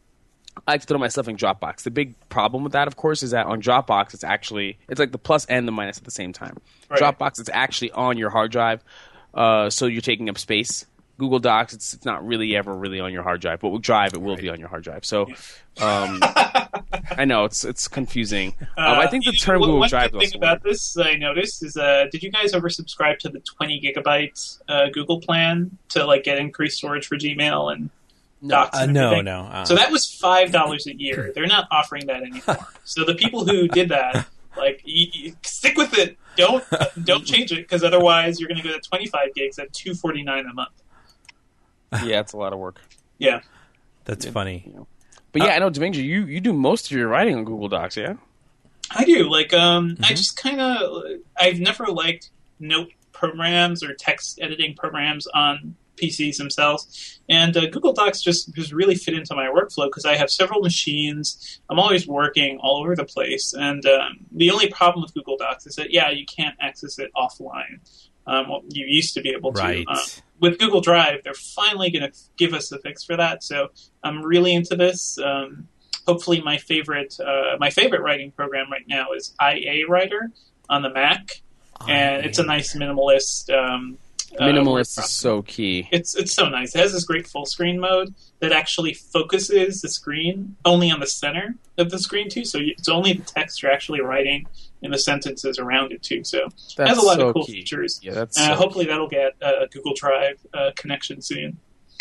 I like to throw my stuff in Dropbox. The big problem with that, of course, is that on Dropbox, it's actually it's like the plus and the minus at the same time. Right. Dropbox, it's actually on your hard drive, uh, so you're taking up space. Google Docs, it's, it's not really ever really on your hard drive, but with Drive, it will right. be on your hard drive. So, um, I know it's it's confusing. Um, I think the term uh, Google one Drive. One thing about this I noticed is, uh, did you guys ever subscribe to the twenty gigabyte uh, Google plan to like get increased storage for Gmail and Docs? Uh, and no, everything? no. Uh, so that was five dollars a year. They're not offering that anymore. So the people who did that, like, you, you stick with it. Don't don't change it because otherwise you're going to go to twenty-five gigs at two forty nine a month. Yeah, it's a lot of work. Yeah, that's funny. You know. But yeah, uh, I know, Demenger, you you do most of your writing on Google Docs, yeah? I do. Like, um, mm-hmm. I just kind of, I've never liked note programs or text editing programs on P Cs themselves, and uh, Google Docs just just really fit into my workflow because I have several machines. I'm always working all over the place, and um, the only problem with Google Docs is that yeah, you can't access it offline. Um, well, you used to be able to. Right. Um, with Google Drive, they're finally going to give us a fix for that. So I'm really into this. Um, hopefully, my favorite uh, my favorite writing program right now is I A Writer on the Mac, I A. And it's a nice minimalist. Um, Minimalist uh, is so key. It's it's so nice. It has this great full screen mode that actually focuses the screen only on the center of the screen too. So you, it's only the text you're actually writing and the sentences around it too. So that's it has a lot so of cool key. features. Yeah, that's uh, so hopefully key. that'll get a Google Drive uh, connection soon.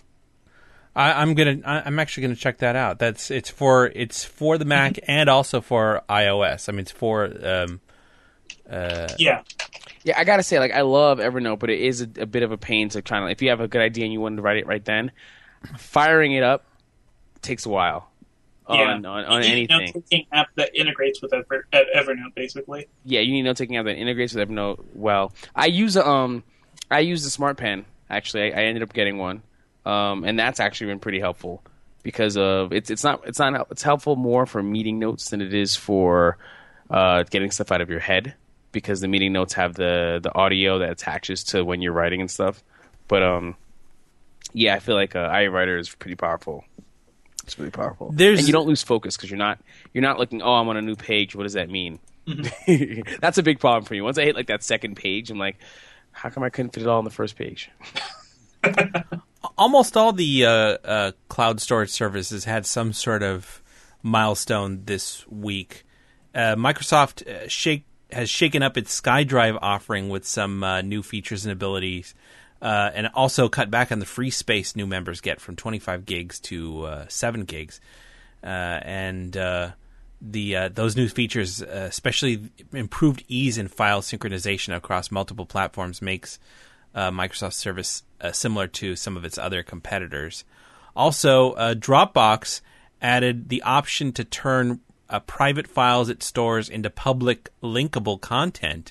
I, I'm gonna. I, I'm actually gonna check that out. That's it's for it's for the Mac and also for iOS. I mean, it's for um, uh, yeah. Yeah, I gotta say, like, I love Evernote, but it is a, a bit of a pain to kind of, if you have a good idea and you want to write it right then, firing it up takes a while on, yeah. on, on you need anything. a note-taking app that integrates with Ever, Evernote, basically. Yeah, you need a note-taking app that integrates with Evernote well. I use a, um, I use a Smart Pen, actually. I, I ended up getting one, um, and that's actually been pretty helpful because of, it's it's not, it's not, it's helpful more for meeting notes than it is for uh, getting stuff out of your head. Because the meeting notes have the, the audio that attaches to when you're writing and stuff. But, um, yeah, I feel like uh, iWriter is pretty powerful. It's really powerful. There's- and you don't lose focus because you're not you're not looking. Oh, I'm on a new page. What does that mean? Mm-hmm. That's a big problem for you. Once I hit like that second page, I'm like, how come I couldn't fit it all on the first page? Almost all the uh, uh, cloud storage services had some sort of milestone this week. Uh, Microsoft uh, shake, has shaken up its SkyDrive offering with some uh, new features and abilities, uh, and also cut back on the free space new members get from twenty-five gigs to uh, seven gigs. Uh, and uh, the uh, those new features, uh, especially improved ease in file synchronization across multiple platforms, makes uh, Microsoft service uh, similar to some of its other competitors. Also, uh, Dropbox added the option to turn uh, private files it stores into public linkable content,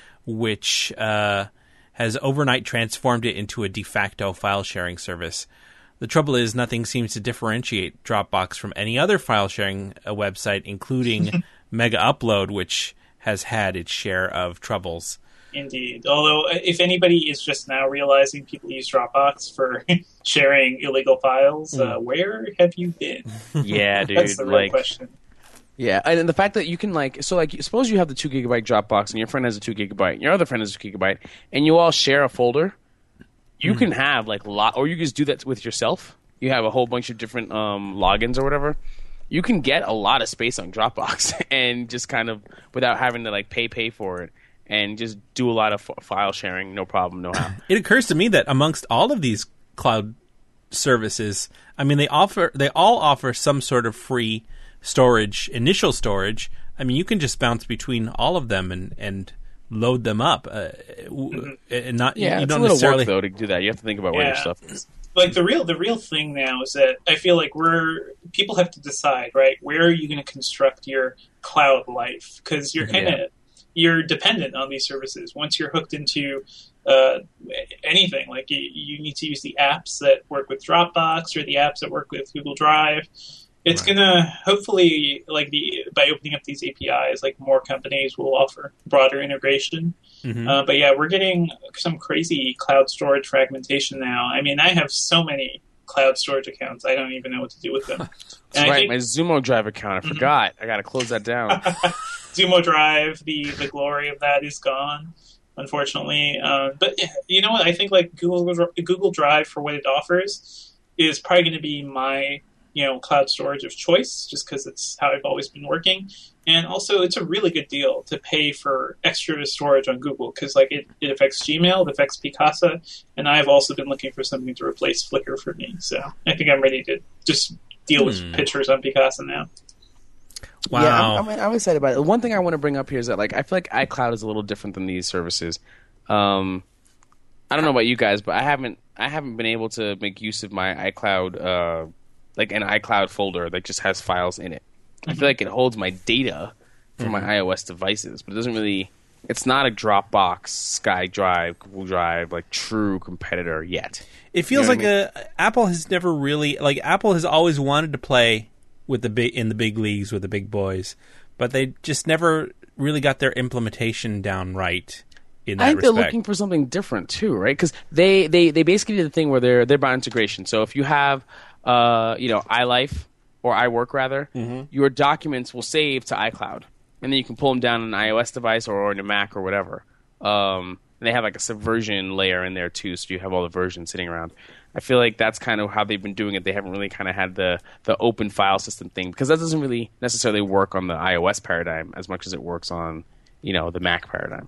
which uh, has overnight transformed it into a de facto file sharing service. The trouble is, nothing seems to differentiate Dropbox from any other file sharing uh, website, including Mega Upload, which has had its share of troubles. Indeed. Although, if anybody is just now realizing people use Dropbox for sharing illegal files, mm. uh, where have you been? Yeah, dude. That's the real like, question. Yeah, and the fact that you can, like, so, like, suppose you have the two gigabyte Dropbox and your friend has a two gigabyte, and your other friend has a two gigabyte, and you all share a folder. You mm. can have, like, lot, or you can just do that with yourself. You have a whole bunch of different um, logins or whatever. You can get a lot of space on Dropbox and just kind of, without having to, like, pay, pay for it. And just do a lot of f- file sharing, no problem, no how. It occurs to me that amongst all of these cloud services, I mean, they offer they all offer some sort of free storage, initial storage. I mean, you can just bounce between all of them and, and load them up. Uh, mm-hmm. and not yeah, you it's don't a little necessarily work though to do that. You have to think about where yeah. your stuff is. Like the real the real thing now is that I feel like we're people have to decide, right? Where are you going to construct your cloud life? Because you're kind of yeah. you're dependent on these services. Once you're hooked into uh, anything, like you, you need to use the apps that work with Dropbox or the apps that work with Google Drive. It's right. gonna hopefully, like the by opening up these A P Is, like more companies will offer broader integration. Mm-hmm. Uh, but yeah, we're getting some crazy cloud storage fragmentation now. I mean, I have so many cloud storage accounts, I don't even know what to do with them. That's and right, think, my Zumo Drive account. I forgot. Mm-hmm. I got to close that down. Zumo Drive, the the glory of that is gone, unfortunately. Uh, but you know what? I think like Google Google Drive for what it offers is probably going to be my you know cloud storage of choice, just because it's how I've always been working. And also, it's a really good deal to pay for extra storage on Google because like it, it affects Gmail, it affects Picasa, and I've also been looking for something to replace Flickr for me. So I think I'm ready to just deal with hmm. pictures on Picasa now. Wow. Yeah, I'm, I'm, I'm excited about it. One thing I want to bring up here is that like I feel like iCloud is a little different than these services. Um, I don't know about you guys, but I haven't I haven't been able to make use of my iCloud, uh, like an iCloud folder that just has files in it. I feel like it holds my data for mm-hmm. my iOS devices, but it doesn't really. It's not a Dropbox, SkyDrive, Google Drive, like true competitor yet. It feels you know like I mean? a, Apple has never really like Apple has always wanted to play with the big in the big leagues with the big boys, but they just never really got their implementation down right. In that I think respect. They're looking for something different too, right? Because they, they, they basically did the thing where they're they're about integration. So if you have, uh, you know, iLife or iWork rather, mm-hmm. your documents will save to iCloud, and then you can pull them down on an iOS device or on your Mac or whatever. Um, and they have like a subversion layer in there too, so you have all the versions sitting around. I feel like that's kind of how they've been doing it. They haven't really kind of had the, the open file system thing because that doesn't really necessarily work on the iOS paradigm as much as it works on, you know, the Mac paradigm.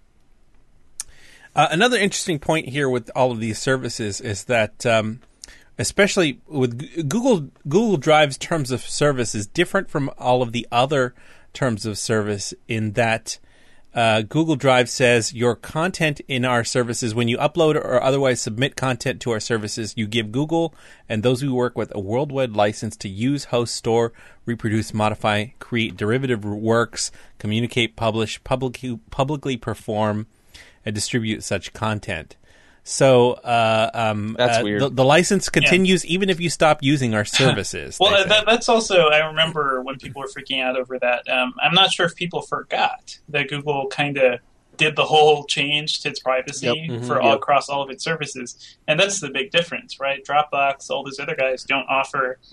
Uh, another interesting point here with all of these services is that, um, especially with Google, Google Drive's terms of service is different from all of the other terms of service in that uh, Google Drive says your content in our services, when you upload or otherwise submit content to our services, you give Google and those we work with a worldwide license to use, host, store, reproduce, modify, create derivative works, communicate, publish, publicly, publicly perform, and distribute such content. So uh, um, that's uh, weird. The, the license continues yeah. even if you stop using our services. Well, that, that's also, I remember when people were freaking out over that. Um, I'm not sure if people forgot that Google kind of did the whole change to its privacy yep. mm-hmm. for all yep. across all of its services. And that's the big difference, right? Dropbox, all those other guys don't offer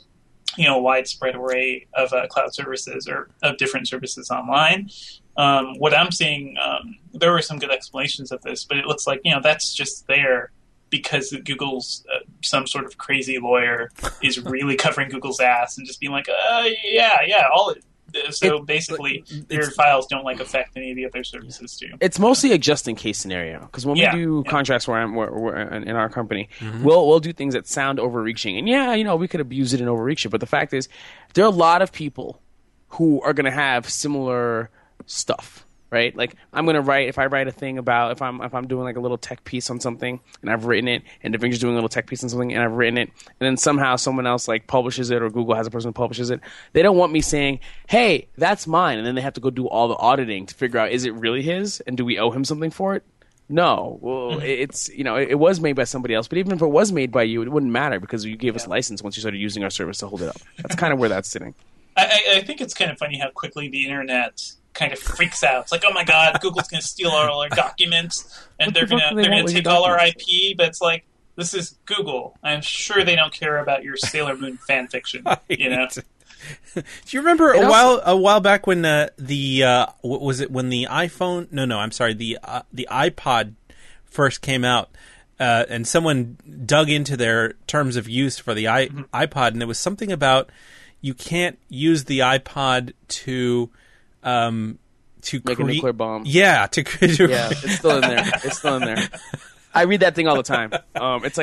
you know, a widespread array of uh, cloud services or of different services online. Um, what I'm seeing, um, there were some good explanations of this, but it looks like, you know, that's just there because Google's uh, some sort of crazy lawyer is really covering Google's ass and just being like, uh, yeah, yeah, all it. So it, basically, your files don't like affect any of the other services too. It's mostly a just-in-case scenario because when yeah, we do yeah. contracts where I'm where, where, in our company, mm-hmm. we'll we'll do things that sound overreaching, and yeah, you know, we could abuse it and overreach it. But the fact is, there are a lot of people who are going to have similar stuff. Right, like I'm gonna write if I write a thing about if I'm if I'm doing like a little tech piece on something and I've written it, and Devinger's doing a little tech piece on something and I've written it, and then somehow someone else like publishes it or Google has a person who publishes it. They don't want me saying, "Hey, that's mine," and then they have to go do all the auditing to figure out is it really his and do we owe him something for it? No, well, mm-hmm. it's you know it, it was made by somebody else, but even if it was made by you, it wouldn't matter because you gave yeah. us license once you started using our service to hold it up. That's kind of where that's sitting. I, I think it's kind of funny how quickly the internet kind of freaks out. It's like, oh my god, Google's going to steal all our documents, and they're going to they're going to take all our I P. But it's like, this is Google. I'm sure they don't care about your Sailor Moon fan fiction. You know. Do you remember a while a while back when uh, the uh, what was it when the iPhone? No, no, I'm sorry. The uh, the iPod first came out, uh, and someone dug into their terms of use for the i- mm-hmm. iPod, and there was something about you can't use the iPod to. Um, to make cre- a nuclear bomb. Yeah, to, to yeah, it's still in there. It's still in there. I read that thing all the time. Um, it's like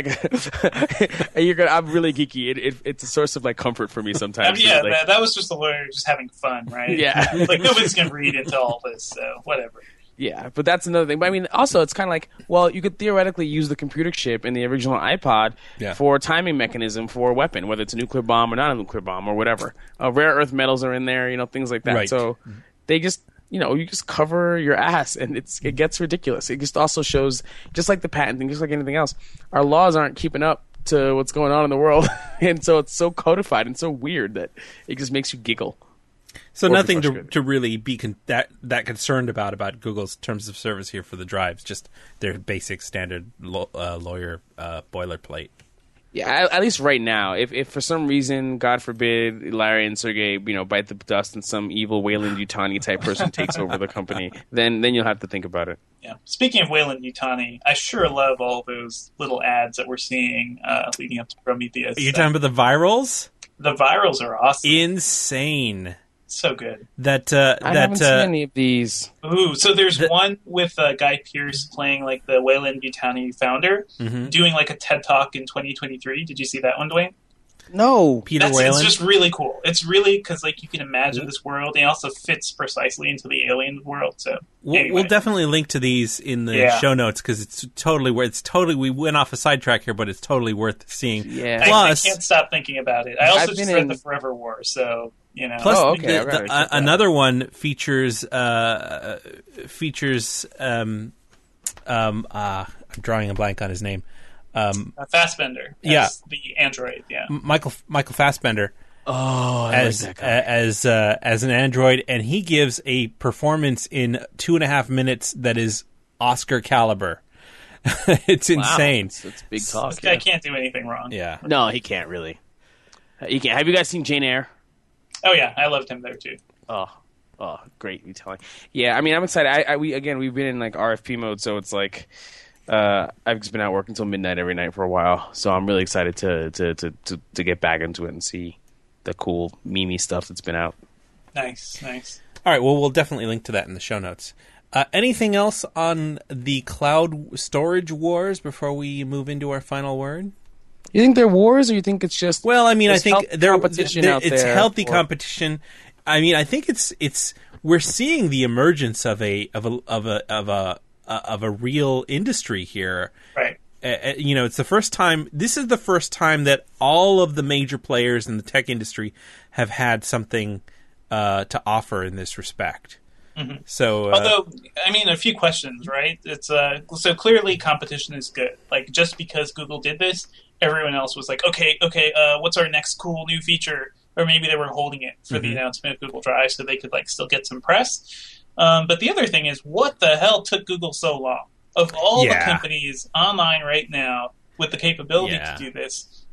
a, you're gonna. I'm really geeky. It, it, it's a source of like comfort for me sometimes. I mean, yeah, like, that, that was just a lawyer just having fun, right? Yeah, like nobody's gonna read into all this, so whatever. Yeah, but that's another thing. But I mean, also, it's kind of like, well, you could theoretically use the computer chip in the original iPod yeah. for a timing mechanism for a weapon, whether it's a nuclear bomb or not a nuclear bomb or whatever. Uh, rare earth metals are in there, you know, things like that. Right. So they just, you know, you just cover your ass, and it's it gets ridiculous. It just also shows, just like the patent thing, just like anything else, our laws aren't keeping up to what's going on in the world, and so it's so codified and so weird that it just makes you giggle. So nothing to to really be con- that that concerned about about Google's terms of service here for the drives, just their basic standard lo- uh, lawyer uh, boilerplate. Yeah, at, at least right now. If if for some reason, God forbid, Larry and Sergey, you know, bite the dust and some evil Wayland Yutani type person takes over the company, then then you'll have to think about it. Yeah. Speaking of Wayland Yutani, I sure love all those little ads that we're seeing uh, leading up to Prometheus. Are you talking about the virals? The virals are awesome. Insane. So good. That uh, I that, haven't uh, seen any of these. Ooh, so there's the, one with uh, Guy Pearce playing like the Wayland Yutani founder, mm-hmm. doing like a TED Talk in twenty twenty-three. Did you see that one, Dwayne? No, Peter That's, Wayland. It's just really cool. It's really because like you can imagine this world, and it also fits precisely into the alien world. So we'll, anyway. we'll definitely link to these in the yeah. show notes because it's totally where it's totally. We went off a sidetrack here, but it's totally worth seeing. Yeah. Plus, I, I can't stop thinking about it. I also I've just been read in... the Forever War, so. You know. Plus, oh, okay. the, the, uh, another one features uh, features um, um, uh, I'm drawing a blank on his name. Um, uh, Fassbender, yeah, the android, yeah, Michael Michael Fassbender. Oh, I as like that guy. uh, as uh, as an android, and he gives a performance in two and a half minutes that is Oscar caliber. It's insane. Wow. It's, it's big talk. This guy yeah. can't do anything wrong. Yeah, no, he can't really. He can't. Have you guys seen Jane Eyre? Oh yeah, I loved him there too. Oh, oh, great retelling. Yeah, I mean, I'm excited. I, I we again, we've been in like R F P mode, so it's like uh, I've just been out working until midnight every night for a while. So I'm really excited to to, to, to to get back into it and see the cool memey stuff that's been out. Nice, nice. All right, well, we'll definitely link to that in the show notes. Uh, anything else on the cloud storage wars before we move into our final word? You think they're wars, or you think it's just well? I mean, I think there competition there, out it's there healthy for... competition. I mean, I think it's it's we're seeing the emergence of a of a of a of a uh, of a real industry here. Right. Uh, you know, it's the first time. This is the first time that all of the major players in the tech industry have had something uh, to offer in this respect. Mm-hmm. So, uh, although, I mean, a few questions, right? It's uh, so clearly competition is good. Like, just because Google did this, everyone else was like, okay, okay, uh, what's our next cool new feature? Or maybe they were holding it for mm-hmm. the announcement of Google Drive so they could like still get some press. Um, but the other thing is, what the hell took Google so long? Of all yeah. the companies online right now with the capability yeah. to do this,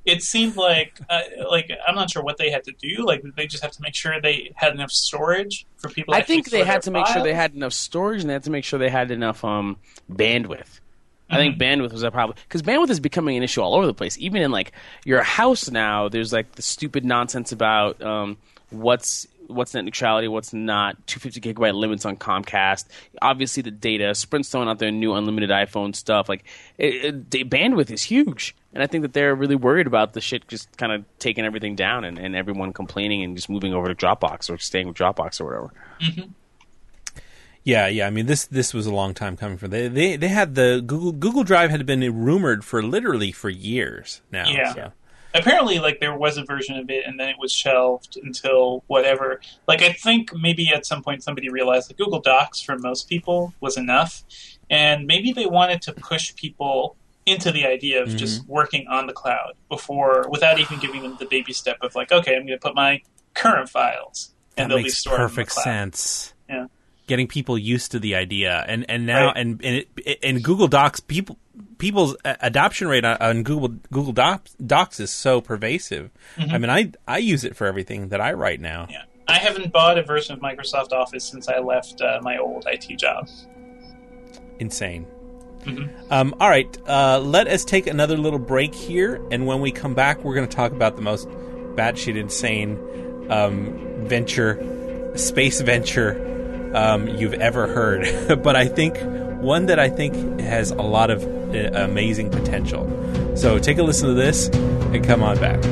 it seemed like uh, like I'm not sure what they had to do. Like they just have to make sure they had enough storage for people. To I think they had to make files. sure they had enough storage, and they had to make sure they had enough um, bandwidth. I think bandwidth was a problem because bandwidth is becoming an issue all over the place. Even in like your house now, there's like the stupid nonsense about um, what's what's net neutrality, what's not. two hundred fifty gigabyte limits on Comcast. Obviously, the data. Sprint's throwing out their new unlimited iPhone stuff. Like it, it, bandwidth is huge, and I think that they're really worried about the shit just kind of taking everything down and, and everyone complaining and just moving over to Dropbox or staying with Dropbox or whatever. Mm-hmm. Yeah, yeah. I mean, this this was a long time coming for them. They they had the Google Google Drive had been rumored for literally for years now. Yeah. So. Apparently, like there was a version of it, and then it was shelved until whatever. Like I think maybe at some point somebody realized that Google Docs for most people was enough, and maybe they wanted to push people into the idea of mm-hmm. just working on the cloud before, without even giving them the baby step of like, okay, I'm going to put my current files, and that they'll makes be stored perfect in the cloud. sense. Yeah. Getting people used to the idea, and and now right. and and it, in Google Docs, people people's adoption rate on, on Google Google Docs, Docs is so pervasive. Mm-hmm. I mean, I I use it for everything that I write now. Yeah, I haven't bought a version of Microsoft Office since I left uh, my old I T job. Insane. Mm-hmm. Um, all right, uh, let us take another little break here, and when we come back, we're going to talk about the most batshit insane um, venture, space venture. Um, you've ever heard, but I think one that I think has a lot of uh, amazing potential. So take a listen to this and come on back.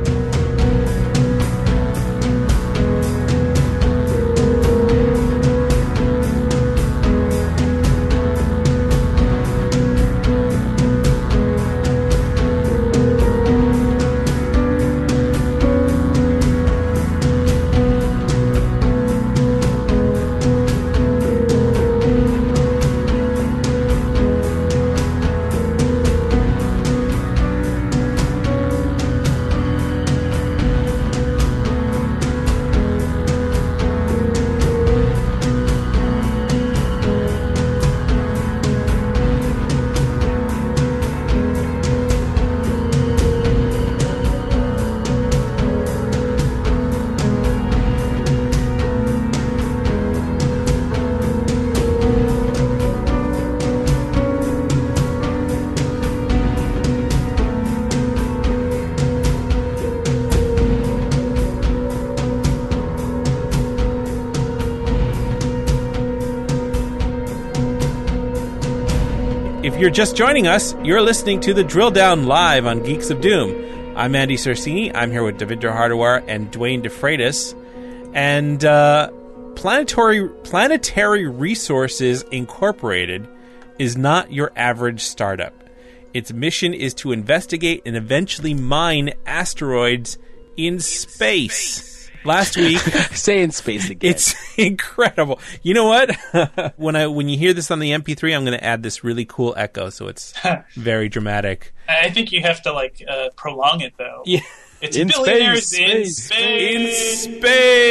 If you're just joining us, you're listening to the Drill Down live on Geeks of Doom. I'm Andy Sorsini. I'm here with Davindra Hardawar and Dwayne DeFreitas. And uh, Planetary Planetary Resources Incorporated is not your average startup. Its mission is to investigate and eventually mine asteroids in space. Last week, say in space again. It's incredible. You know what? when I when you hear this on the M P three, I'm going to add this really cool echo, so it's very dramatic. I think you have to like uh, prolong it though. Yeah, it's in billionaires space, in space, space. In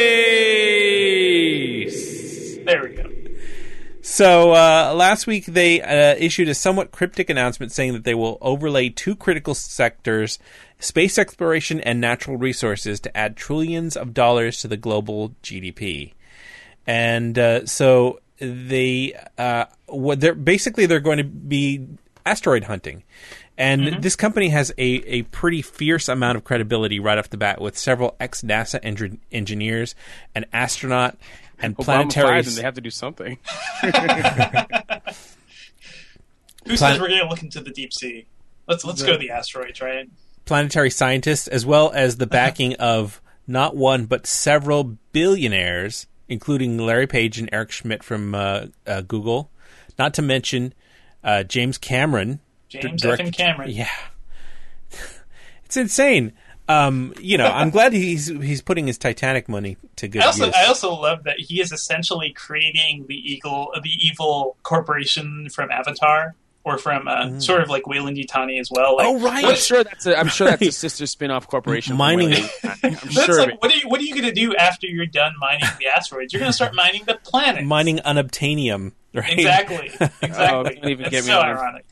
space. There we go. So uh, last week they uh, issued a somewhat cryptic announcement saying that they will overlay two critical sectors, space exploration and natural resources, to add trillions of dollars to the global G D P. And uh, so they, uh, what they're basically they're going to be asteroid hunting. And mm-hmm. this company has a, a pretty fierce amount of credibility right off the bat, with several ex-NASA en- engineers, an astronaut, and Obama planetary. fired them, they have to do something. Who Plan- says we're going to look into the deep sea? Let's let's go to the asteroids, right? Planetary scientists, as well as the backing of not one but several billionaires, including Larry Page and Eric Schmidt from uh, uh, Google. Not to mention uh, James Cameron. James direct- F. and Cameron. Yeah, it's insane. Um, you know, I'm glad he's he's putting his Titanic money to good I also use. I also love that he is essentially creating the eagle, the evil corporation from Avatar, or from uh, mm. sort of like Weyland-Yutani as well. Like, oh right, I'm sure that's a, I'm sure that's a sister spin-off corporation. Mining. I'm That's sure. like, what are you what are you going to do after you're done mining the asteroids? You're going to start mining the planet. Mining unobtainium. Right? Exactly. Exactly. Oh, don't even It's get me so on ironic.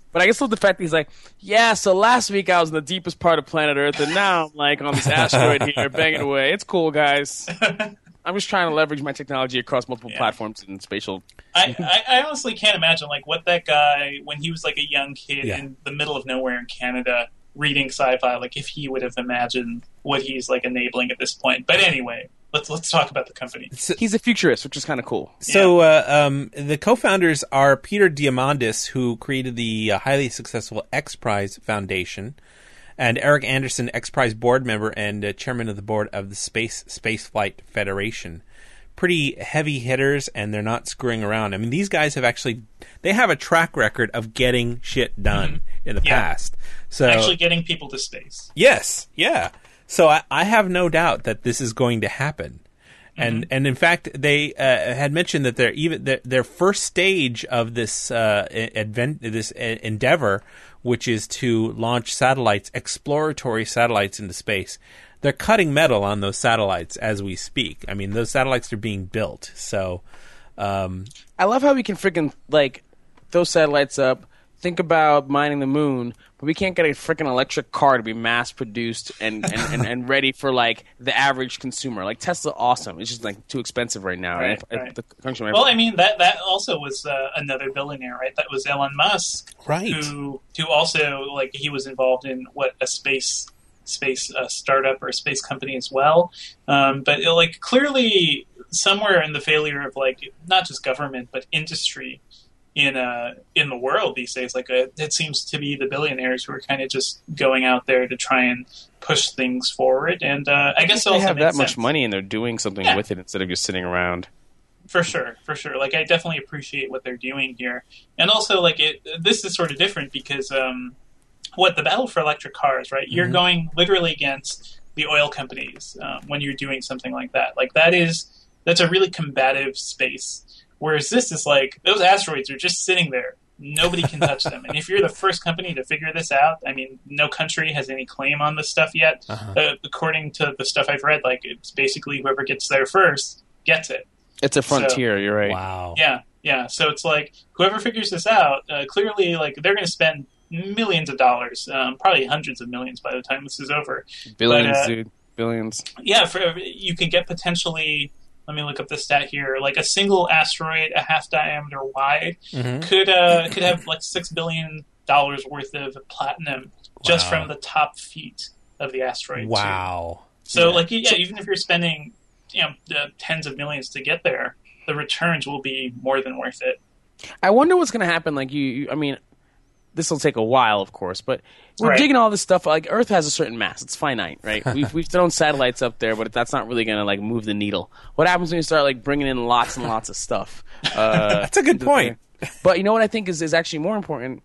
But I guess love the fact that he's like, yeah, so last week I was in the deepest part of planet Earth, and now I'm like on this asteroid here, banging away. It's cool, guys. I'm just trying to leverage my technology across multiple yeah. platforms and spatial. I, I, I honestly can't imagine like what that guy, when he was like a young kid yeah. in the middle of nowhere in Canada, reading sci-fi, like if he would have imagined what he's like enabling at this point. But anyway, let's let's talk about the company. So, he's a futurist, which is kind of cool. So uh, um, the co-founders are Peter Diamandis, who created the uh, highly successful X Prize Foundation, and Eric Anderson, X Prize board member and uh, chairman of the board of the Space Spaceflight Federation. Pretty heavy hitters, and they're not screwing around. I mean, these guys have actually they have a track record of getting shit done mm-hmm. in the yeah. past. So actually getting people to space. Yes, yeah. So I, I have no doubt that this is going to happen. And mm-hmm. and in fact, they uh, had mentioned that their even their, their first stage of this uh, advent this endeavor, which is to launch satellites, exploratory satellites into space. They're cutting metal on those satellites as we speak. I mean, those satellites are being built. So um, I love how we can freaking like throw satellites up. Think about mining the moon, but we can't get a freaking electric car to be mass produced and, and, and, and ready for like the average consumer. Like Tesla, awesome. It's just like too expensive right now. Right, and right. The country well, I mean that that also was uh, another billionaire, right? That was Elon Musk, right? Who who also like he was involved in what a space space uh, startup or a space company as well. Um, but it, like clearly somewhere in the failure of like not just government but industry. In uh in the world these days, like uh, it seems to be the billionaires who are kind of just going out there to try and push things forward, and uh, I guess it they also have makes that much sense. money and they're doing something yeah. with it instead of just sitting around. For sure, for sure. Like I definitely appreciate what they're doing here, and also like it. This is sort of different because um, what the battle for electric cars, right? Mm-hmm. You're going literally against the oil companies um, when you're doing something like that. Like that is that's a really combative space. Whereas this is like, those asteroids are just sitting there. Nobody can touch them. And if you're the first company to figure this out, I mean, no country has any claim on this stuff yet. Uh-huh. Uh, according to the stuff I've read, like, it's basically whoever gets there first gets it. It's a frontier, so, you're right. Wow. Yeah, yeah. So it's like, whoever figures this out, uh, clearly, like, they're going to spend millions of dollars, um, probably hundreds of millions by the time this is over. Billions, but, uh, dude. Billions. Yeah, for, you can get potentially... Let me look up the stat here. Like a single asteroid, a half diameter wide, mm-hmm. could uh, could have like six billion dollars worth of platinum just wow. from the top feet of the asteroid. Wow! Too. So, yeah. like, yeah, even if you're spending, you know, uh, tens of millions to get there, the returns will be more than worth it. I wonder what's going to happen. Like, you, you I mean, this will take a while, of course, but we're right. digging all this stuff. Like, Earth has a certain mass; it's finite, right? We've we've thrown satellites up there, but that's not really going to like move the needle. What happens when you start like bringing in lots and lots of stuff? Uh, that's a good point. But you know what I think is, is actually more important.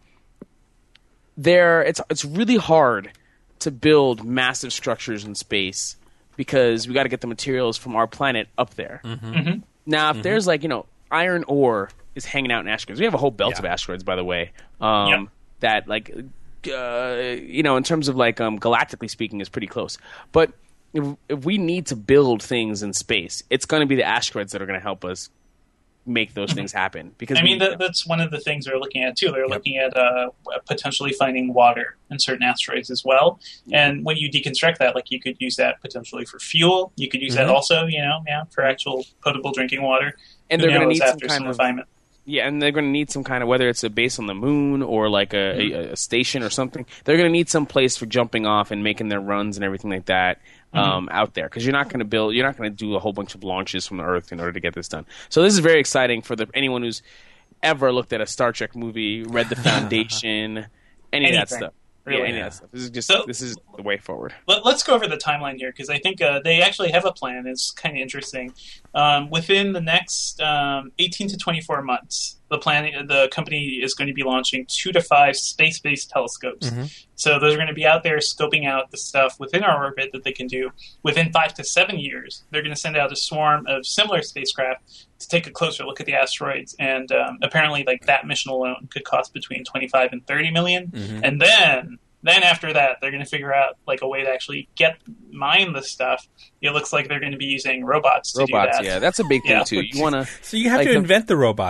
There, it's it's really hard to build massive structures in space because we got to get the materials from our planet up there. Mm-hmm. Mm-hmm. Now, if mm-hmm. there's like you know iron ore is hanging out in asteroids, we have a whole belt yeah. of asteroids, by the way. Um, yep. That like. Uh, you know, in terms of like um, galactically speaking, is pretty close. But if, if we need to build things in space, it's going to be the asteroids that are going to help us make those things happen. Because I mean, we, that, that's one of the things they're looking at too. They're yep. looking at uh, potentially finding water in certain asteroids as well. Yeah. And when you deconstruct that, like you could use that potentially for fuel. You could use mm-hmm. that also, you know, yeah, for actual potable drinking water. And Who they're going to need some after kind some of refinement. Yeah, and they're going to need some kind of, whether it's a base on the moon or like a, mm-hmm. a, a station or something, they're going to need some place for jumping off and making their runs and everything like that um, mm-hmm. out there. Because you're not going to build, you're not going to do a whole bunch of launches from the Earth in order to get this done. So this is very exciting for the, anyone who's ever looked at a Star Trek movie, read The Foundation, any Anything. of that stuff. Really? Yeah, any of that stuff. This is just So, this is the way forward. Let, let's go over the timeline here because I think uh, they actually have a plan. It's kind of interesting. Um, within the next um, eighteen to twenty-four months, the plan, the company is going to be launching two to five space-based telescopes. Mm-hmm. So those are going to be out there scoping out the stuff within our orbit that they can do. Within five to seven years, they're going to send out a swarm of similar spacecraft to take a closer look at the asteroids. And um, apparently, like that mission alone could cost between twenty-five and thirty million. Mm-hmm. And then. Then after that, they're going to figure out like a way to actually get mine the stuff. It looks like they're going to be using robots to robots, do that. yeah, that's a big thing yeah. too. You want to so you have like to the, invent the robots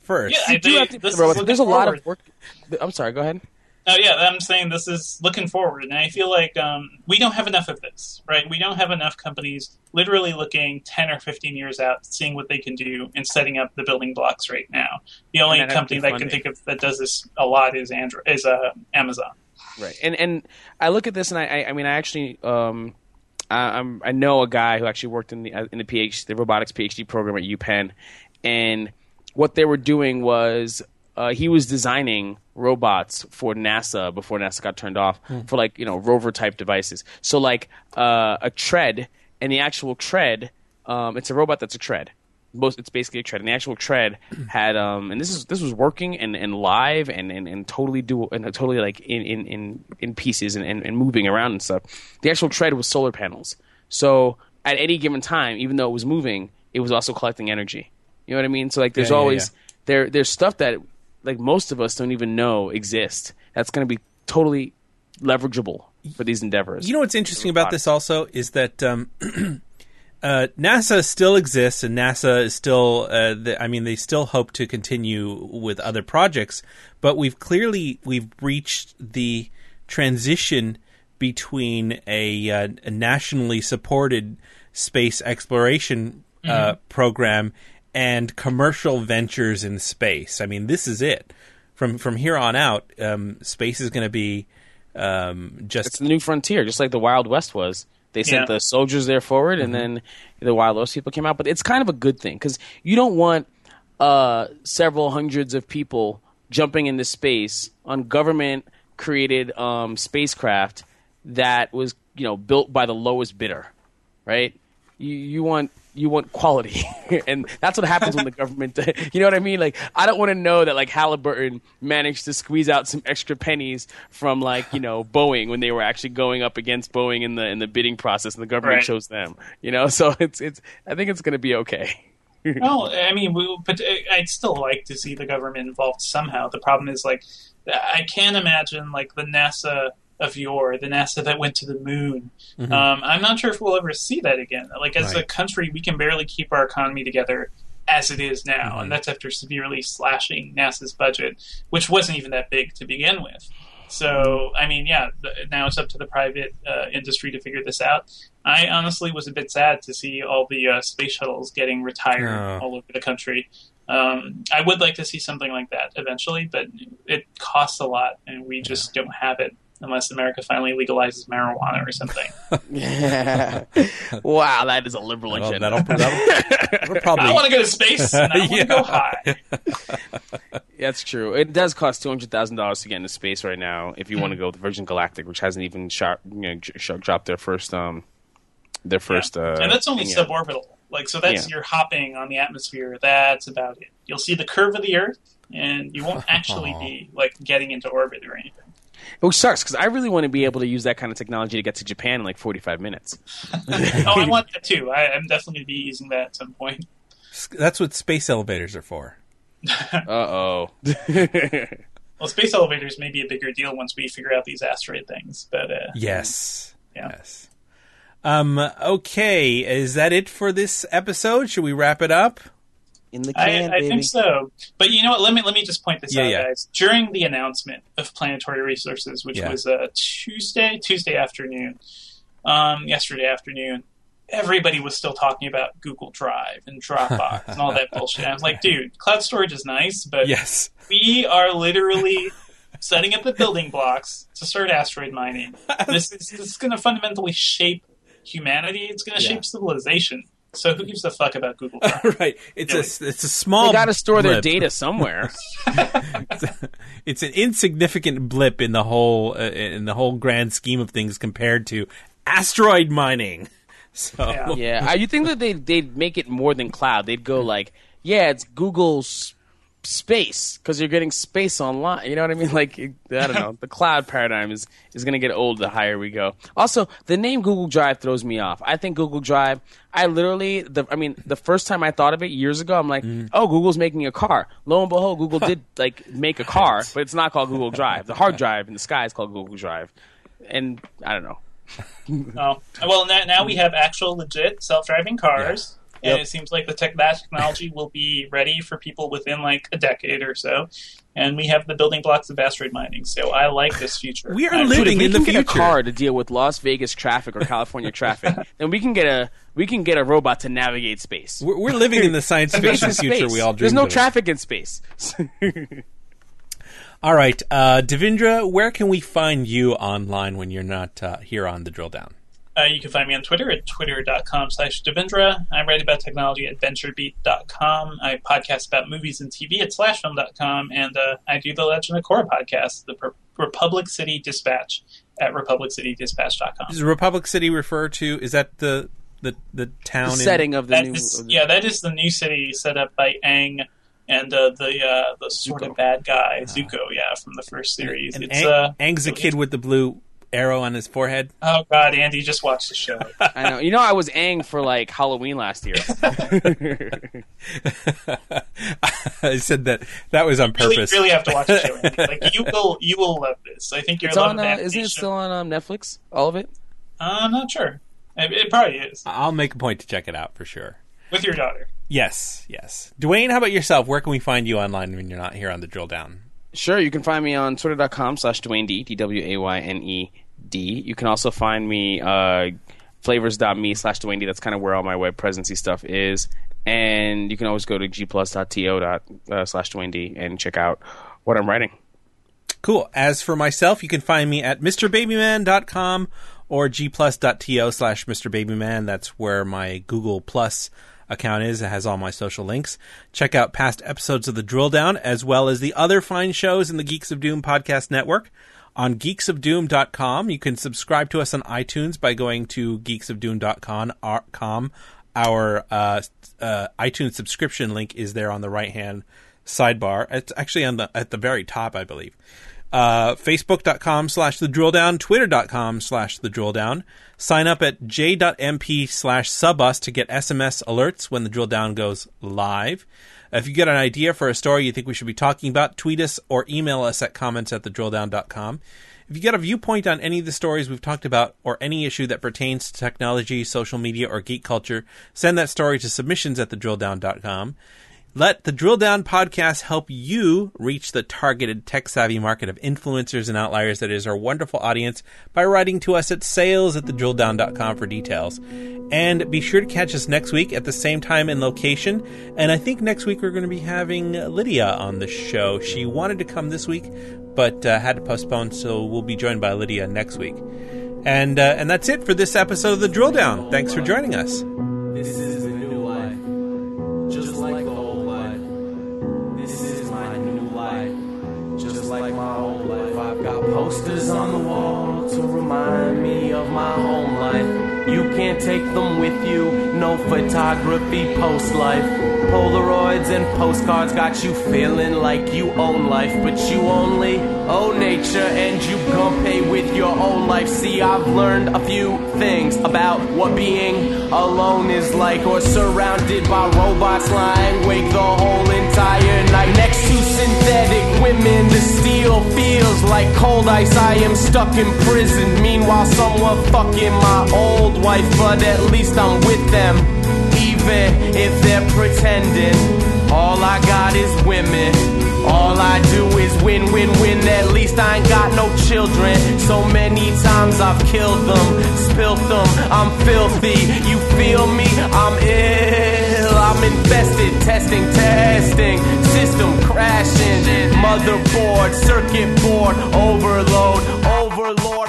first. Yeah, I- You do they- have to- this is robots. looking There's a lot forward. of work. I'm sorry. Go ahead. Oh yeah, I'm saying this is looking forward, and I feel like um, we don't have enough of this, right? We don't have enough companies literally looking ten or fifteen years out, seeing what they can do, and setting up the building blocks right now. The only that has company to be that I can funding. think of that does this a lot is Android, is uh, Amazon. Right, and and I look at this, and I I, I mean, I actually um, I, I'm I know a guy who actually worked in the in the PhD, the robotics PhD program at UPenn, and what they were doing was uh, he was designing robots for NASA before NASA got turned off for like you know rover type devices. So like uh, a tread, and the actual tread, um, it's a robot that's a tread. Most, it's basically a tread, and the actual tread had um, and this is this was working and, and live and, and, and totally do and totally like in in, in, in pieces and, and, and moving around and stuff. The actual tread was solar panels. So at any given time, even though it was moving, it was also collecting energy. You know what I mean? So like there's Yeah, yeah, always yeah. there there's stuff that like most of us don't even know exists. That's going to be totally leverageable for these endeavors. You know what's interesting about this also is that um, uh, NASA still exists, and NASA is still. Uh, the, I mean, they still hope to continue with other projects, but we've clearly we've reached the transition between a, uh, a nationally supported space exploration uh, mm-hmm. program and commercial ventures in space. I mean, this is it. From from here on out, um, space is going to be um, just... It's the new frontier, just like the Wild West was. They sent Yeah. the soldiers there forward, and Mm-hmm. then the Wild West people came out. But it's kind of a good thing, because you don't want uh, several hundreds of people jumping into space on government-created um, spacecraft that was, you know, built by the lowest bidder, right? You, you want... You want quality, and that's what happens when the government. You know what I mean? Like, I don't want to know that like Halliburton managed to squeeze out some extra pennies from like you know Boeing when they were actually going up against Boeing in the in the bidding process, and the government Right. chose them. You know, so it's it's. I think it's going to be okay. Well, I mean, we, but I'd still like to see the government involved somehow. The problem is, like, I can't imagine, like, the NASA of yore, the NASA that went to the moon. Mm-hmm. Um, I'm not sure if we'll ever see that again. Like, as Right. a country, we can barely keep our economy together as it is now, Mm-hmm. and that's after severely slashing NASA's budget, which wasn't even that big to begin with. So, I mean, yeah, the, now it's up to the private uh, industry to figure this out. I honestly was a bit sad to see all the uh, space shuttles getting retired Oh. all over the country. Um, I would like to see something like that eventually, but it costs a lot, and we just don't have it unless America finally legalizes marijuana or something. Yeah. Wow, that is a liberal Well, agenda. that'll, that'll, that'll probably... I want to go to space, and I want to Yeah. go high. That's true. It does cost two hundred thousand dollars to get into space right now. If you want to go with Virgin Galactic, which hasn't even shot, you know, sh- dropped their first, um, their first. Uh, And that's only thing yet. suborbital. Like, so that's Yeah. you're hopping on the atmosphere. That's about it. You'll see the curve of the Earth, and you won't actually be like getting into orbit or anything. Which sucks because I really want to be able to use that kind of technology to get to Japan in like forty-five minutes. Oh, I want that too. I, I'm definitely going to be using that at some point. That's what space elevators are for. Uh oh. Well, space elevators may be a bigger deal once we figure out these asteroid things. But uh, Yes. Yeah. Yes. Um, okay, is that it for this episode? Should we wrap it up? In the I, can, I baby. think so. But you know what? Let me let me just point this Yeah, out, yeah. guys. During the announcement of Planetary Resources, which Yeah. was uh, Tuesday, Tuesday afternoon, um, yesterday afternoon, everybody was still talking about Google Drive and Dropbox and all that bullshit. I was like, dude, cloud storage is nice, but Yes. we are literally setting up the building blocks to start asteroid mining. This is, this is going to fundamentally shape humanity. It's going to Yeah. shape civilization. So who gives a fuck about Google Drive? Right. It's Really? a it's a small. They got to store their blip. data somewhere. It's an insignificant blip in the whole uh, in the whole grand scheme of things compared to asteroid mining. So Yeah. Yeah, I, you think that they they'd make it more than cloud? They'd go like, yeah, it's Google's space because you're getting space online. You know what I mean? Like, I don't know. The cloud paradigm is is going to get old the higher we go. Also, the name Google Drive throws me off. I think Google Drive. I literally, the I mean, the first time I thought of it years ago, I'm like, oh, Google's making a car. Lo and behold, Google did like make a car, but it's not called Google Drive. The hard drive in the sky is called Google Drive, and I don't know. Oh. Well, now, now we have actual legit self-driving cars And Yep. it seems like the tech that technology will be ready for people within like a decade or so. And we have the building blocks of asteroid mining. So I like this future. We are I'm- living Dude, if we in can the get future. a car to deal with Las Vegas traffic or California traffic, then we can get a we can get a robot to navigate space. We're, we're living in the science Space fiction is future space. we all dreamed There's no of. traffic in space. All right, uh, Devindra, where can we find you online when you're not uh, here on The Drill Down? Uh, you can find me on Twitter at twitter.com slash Devindra. I write about technology at venturebeat dot com. I podcast about movies and T V at slash film dot com. And uh, I do the Legend of Korra podcast, the Pro- Republic City Dispatch at republic city dispatch dot com. Does Republic City refer to, is that the the, the town? The in, setting of the That new. is, of the- yeah, that is the new city set up by Aang and uh, the uh, the sort of bad guy, Zuko, yeah, from the first series. And it's, Aang, uh, Aang's a kid with the blue arrow on his forehead. Oh, God, Andy, just watch the show. I know. You know, I was Aang for like Halloween last year. I said that that was on really, purpose. really have to watch the show, Andy. Like, you will, you will love this. I think your It's love on. of Uh, animation. isn't it still on um, Netflix? All of it. Uh, I'm not sure. It, it probably is. I'll make a point to check it out for sure. With your daughter. Yes, yes. Dwayne, how about yourself? Where can we find you online when you're not here on The Drill Down? Sure, you can find me on twitter.com slash Dwayne D, D W A Y N E D. You can also find me uh, flavors.me slash Dwayne D. That's kind of where all my web presency stuff is. And you can always go to gplus.to dot, uh, slash Dwayne D and check out what I'm writing. Cool. As for myself, you can find me at mr babyman dot com or gplus.to slash mrbabyman. That's where my Google Plus account is. It has all my social links. Check out past episodes of The Drill Down, as well as the other fine shows in the Geeks of Doom podcast network. On geeks of doom dot com, you can subscribe to us on iTunes by going to geeks of doom dot com. Our uh, uh, iTunes subscription link is there on the right-hand sidebar. It's actually on the at the very top, I believe. Uh, Facebook.com slash The Drill Down, Twitter.com slash The Drill Down. Sign up at j.mp slash subus to get S M S alerts when The Drill Down goes live. If you get an idea for a story you think we should be talking about, tweet us or email us at comments at the drill down dot com. If you get a viewpoint on any of the stories we've talked about or any issue that pertains to technology, social media, or geek culture, send that story to submissions at the drill down dot com. Let the Drill Down podcast help you reach the targeted tech-savvy market of influencers and outliers that is our wonderful audience by writing to us at sales at the drill down dot com for details. And be sure to catch us next week at the same time and location. And I think next week we're going to be having Lydia on the show. She wanted to come this week, but uh, had to postpone, so we'll be joined by Lydia next week. And, uh, and that's it for this episode of The Drill Down. Thanks for joining us. This is a new life, just like the old life. This is my new life, just like my old life. I've got posters on the wall to remind me of my home life. You can't take them with you, no photography post-life. Polaroids and postcards got you feeling like you own life, but you only own nature and you gon' pay with your own life. See, I've learned a few things about what being alone is like, or surrounded by robots lying awake the whole entire night. Next to synthetic women, the steel feels like cold ice. I am stuck in prison, meanwhile someone fucking my old wife, but at least I'm with them, even if they're pretending. All I got is women, all I do is win, win, win. At least I ain't got no children. So many times I've killed them, spilt them, I'm filthy. You feel me? I'm ill, I'm infested. Testing, testing, system crashing. Motherboard, circuit board, overload, overlord.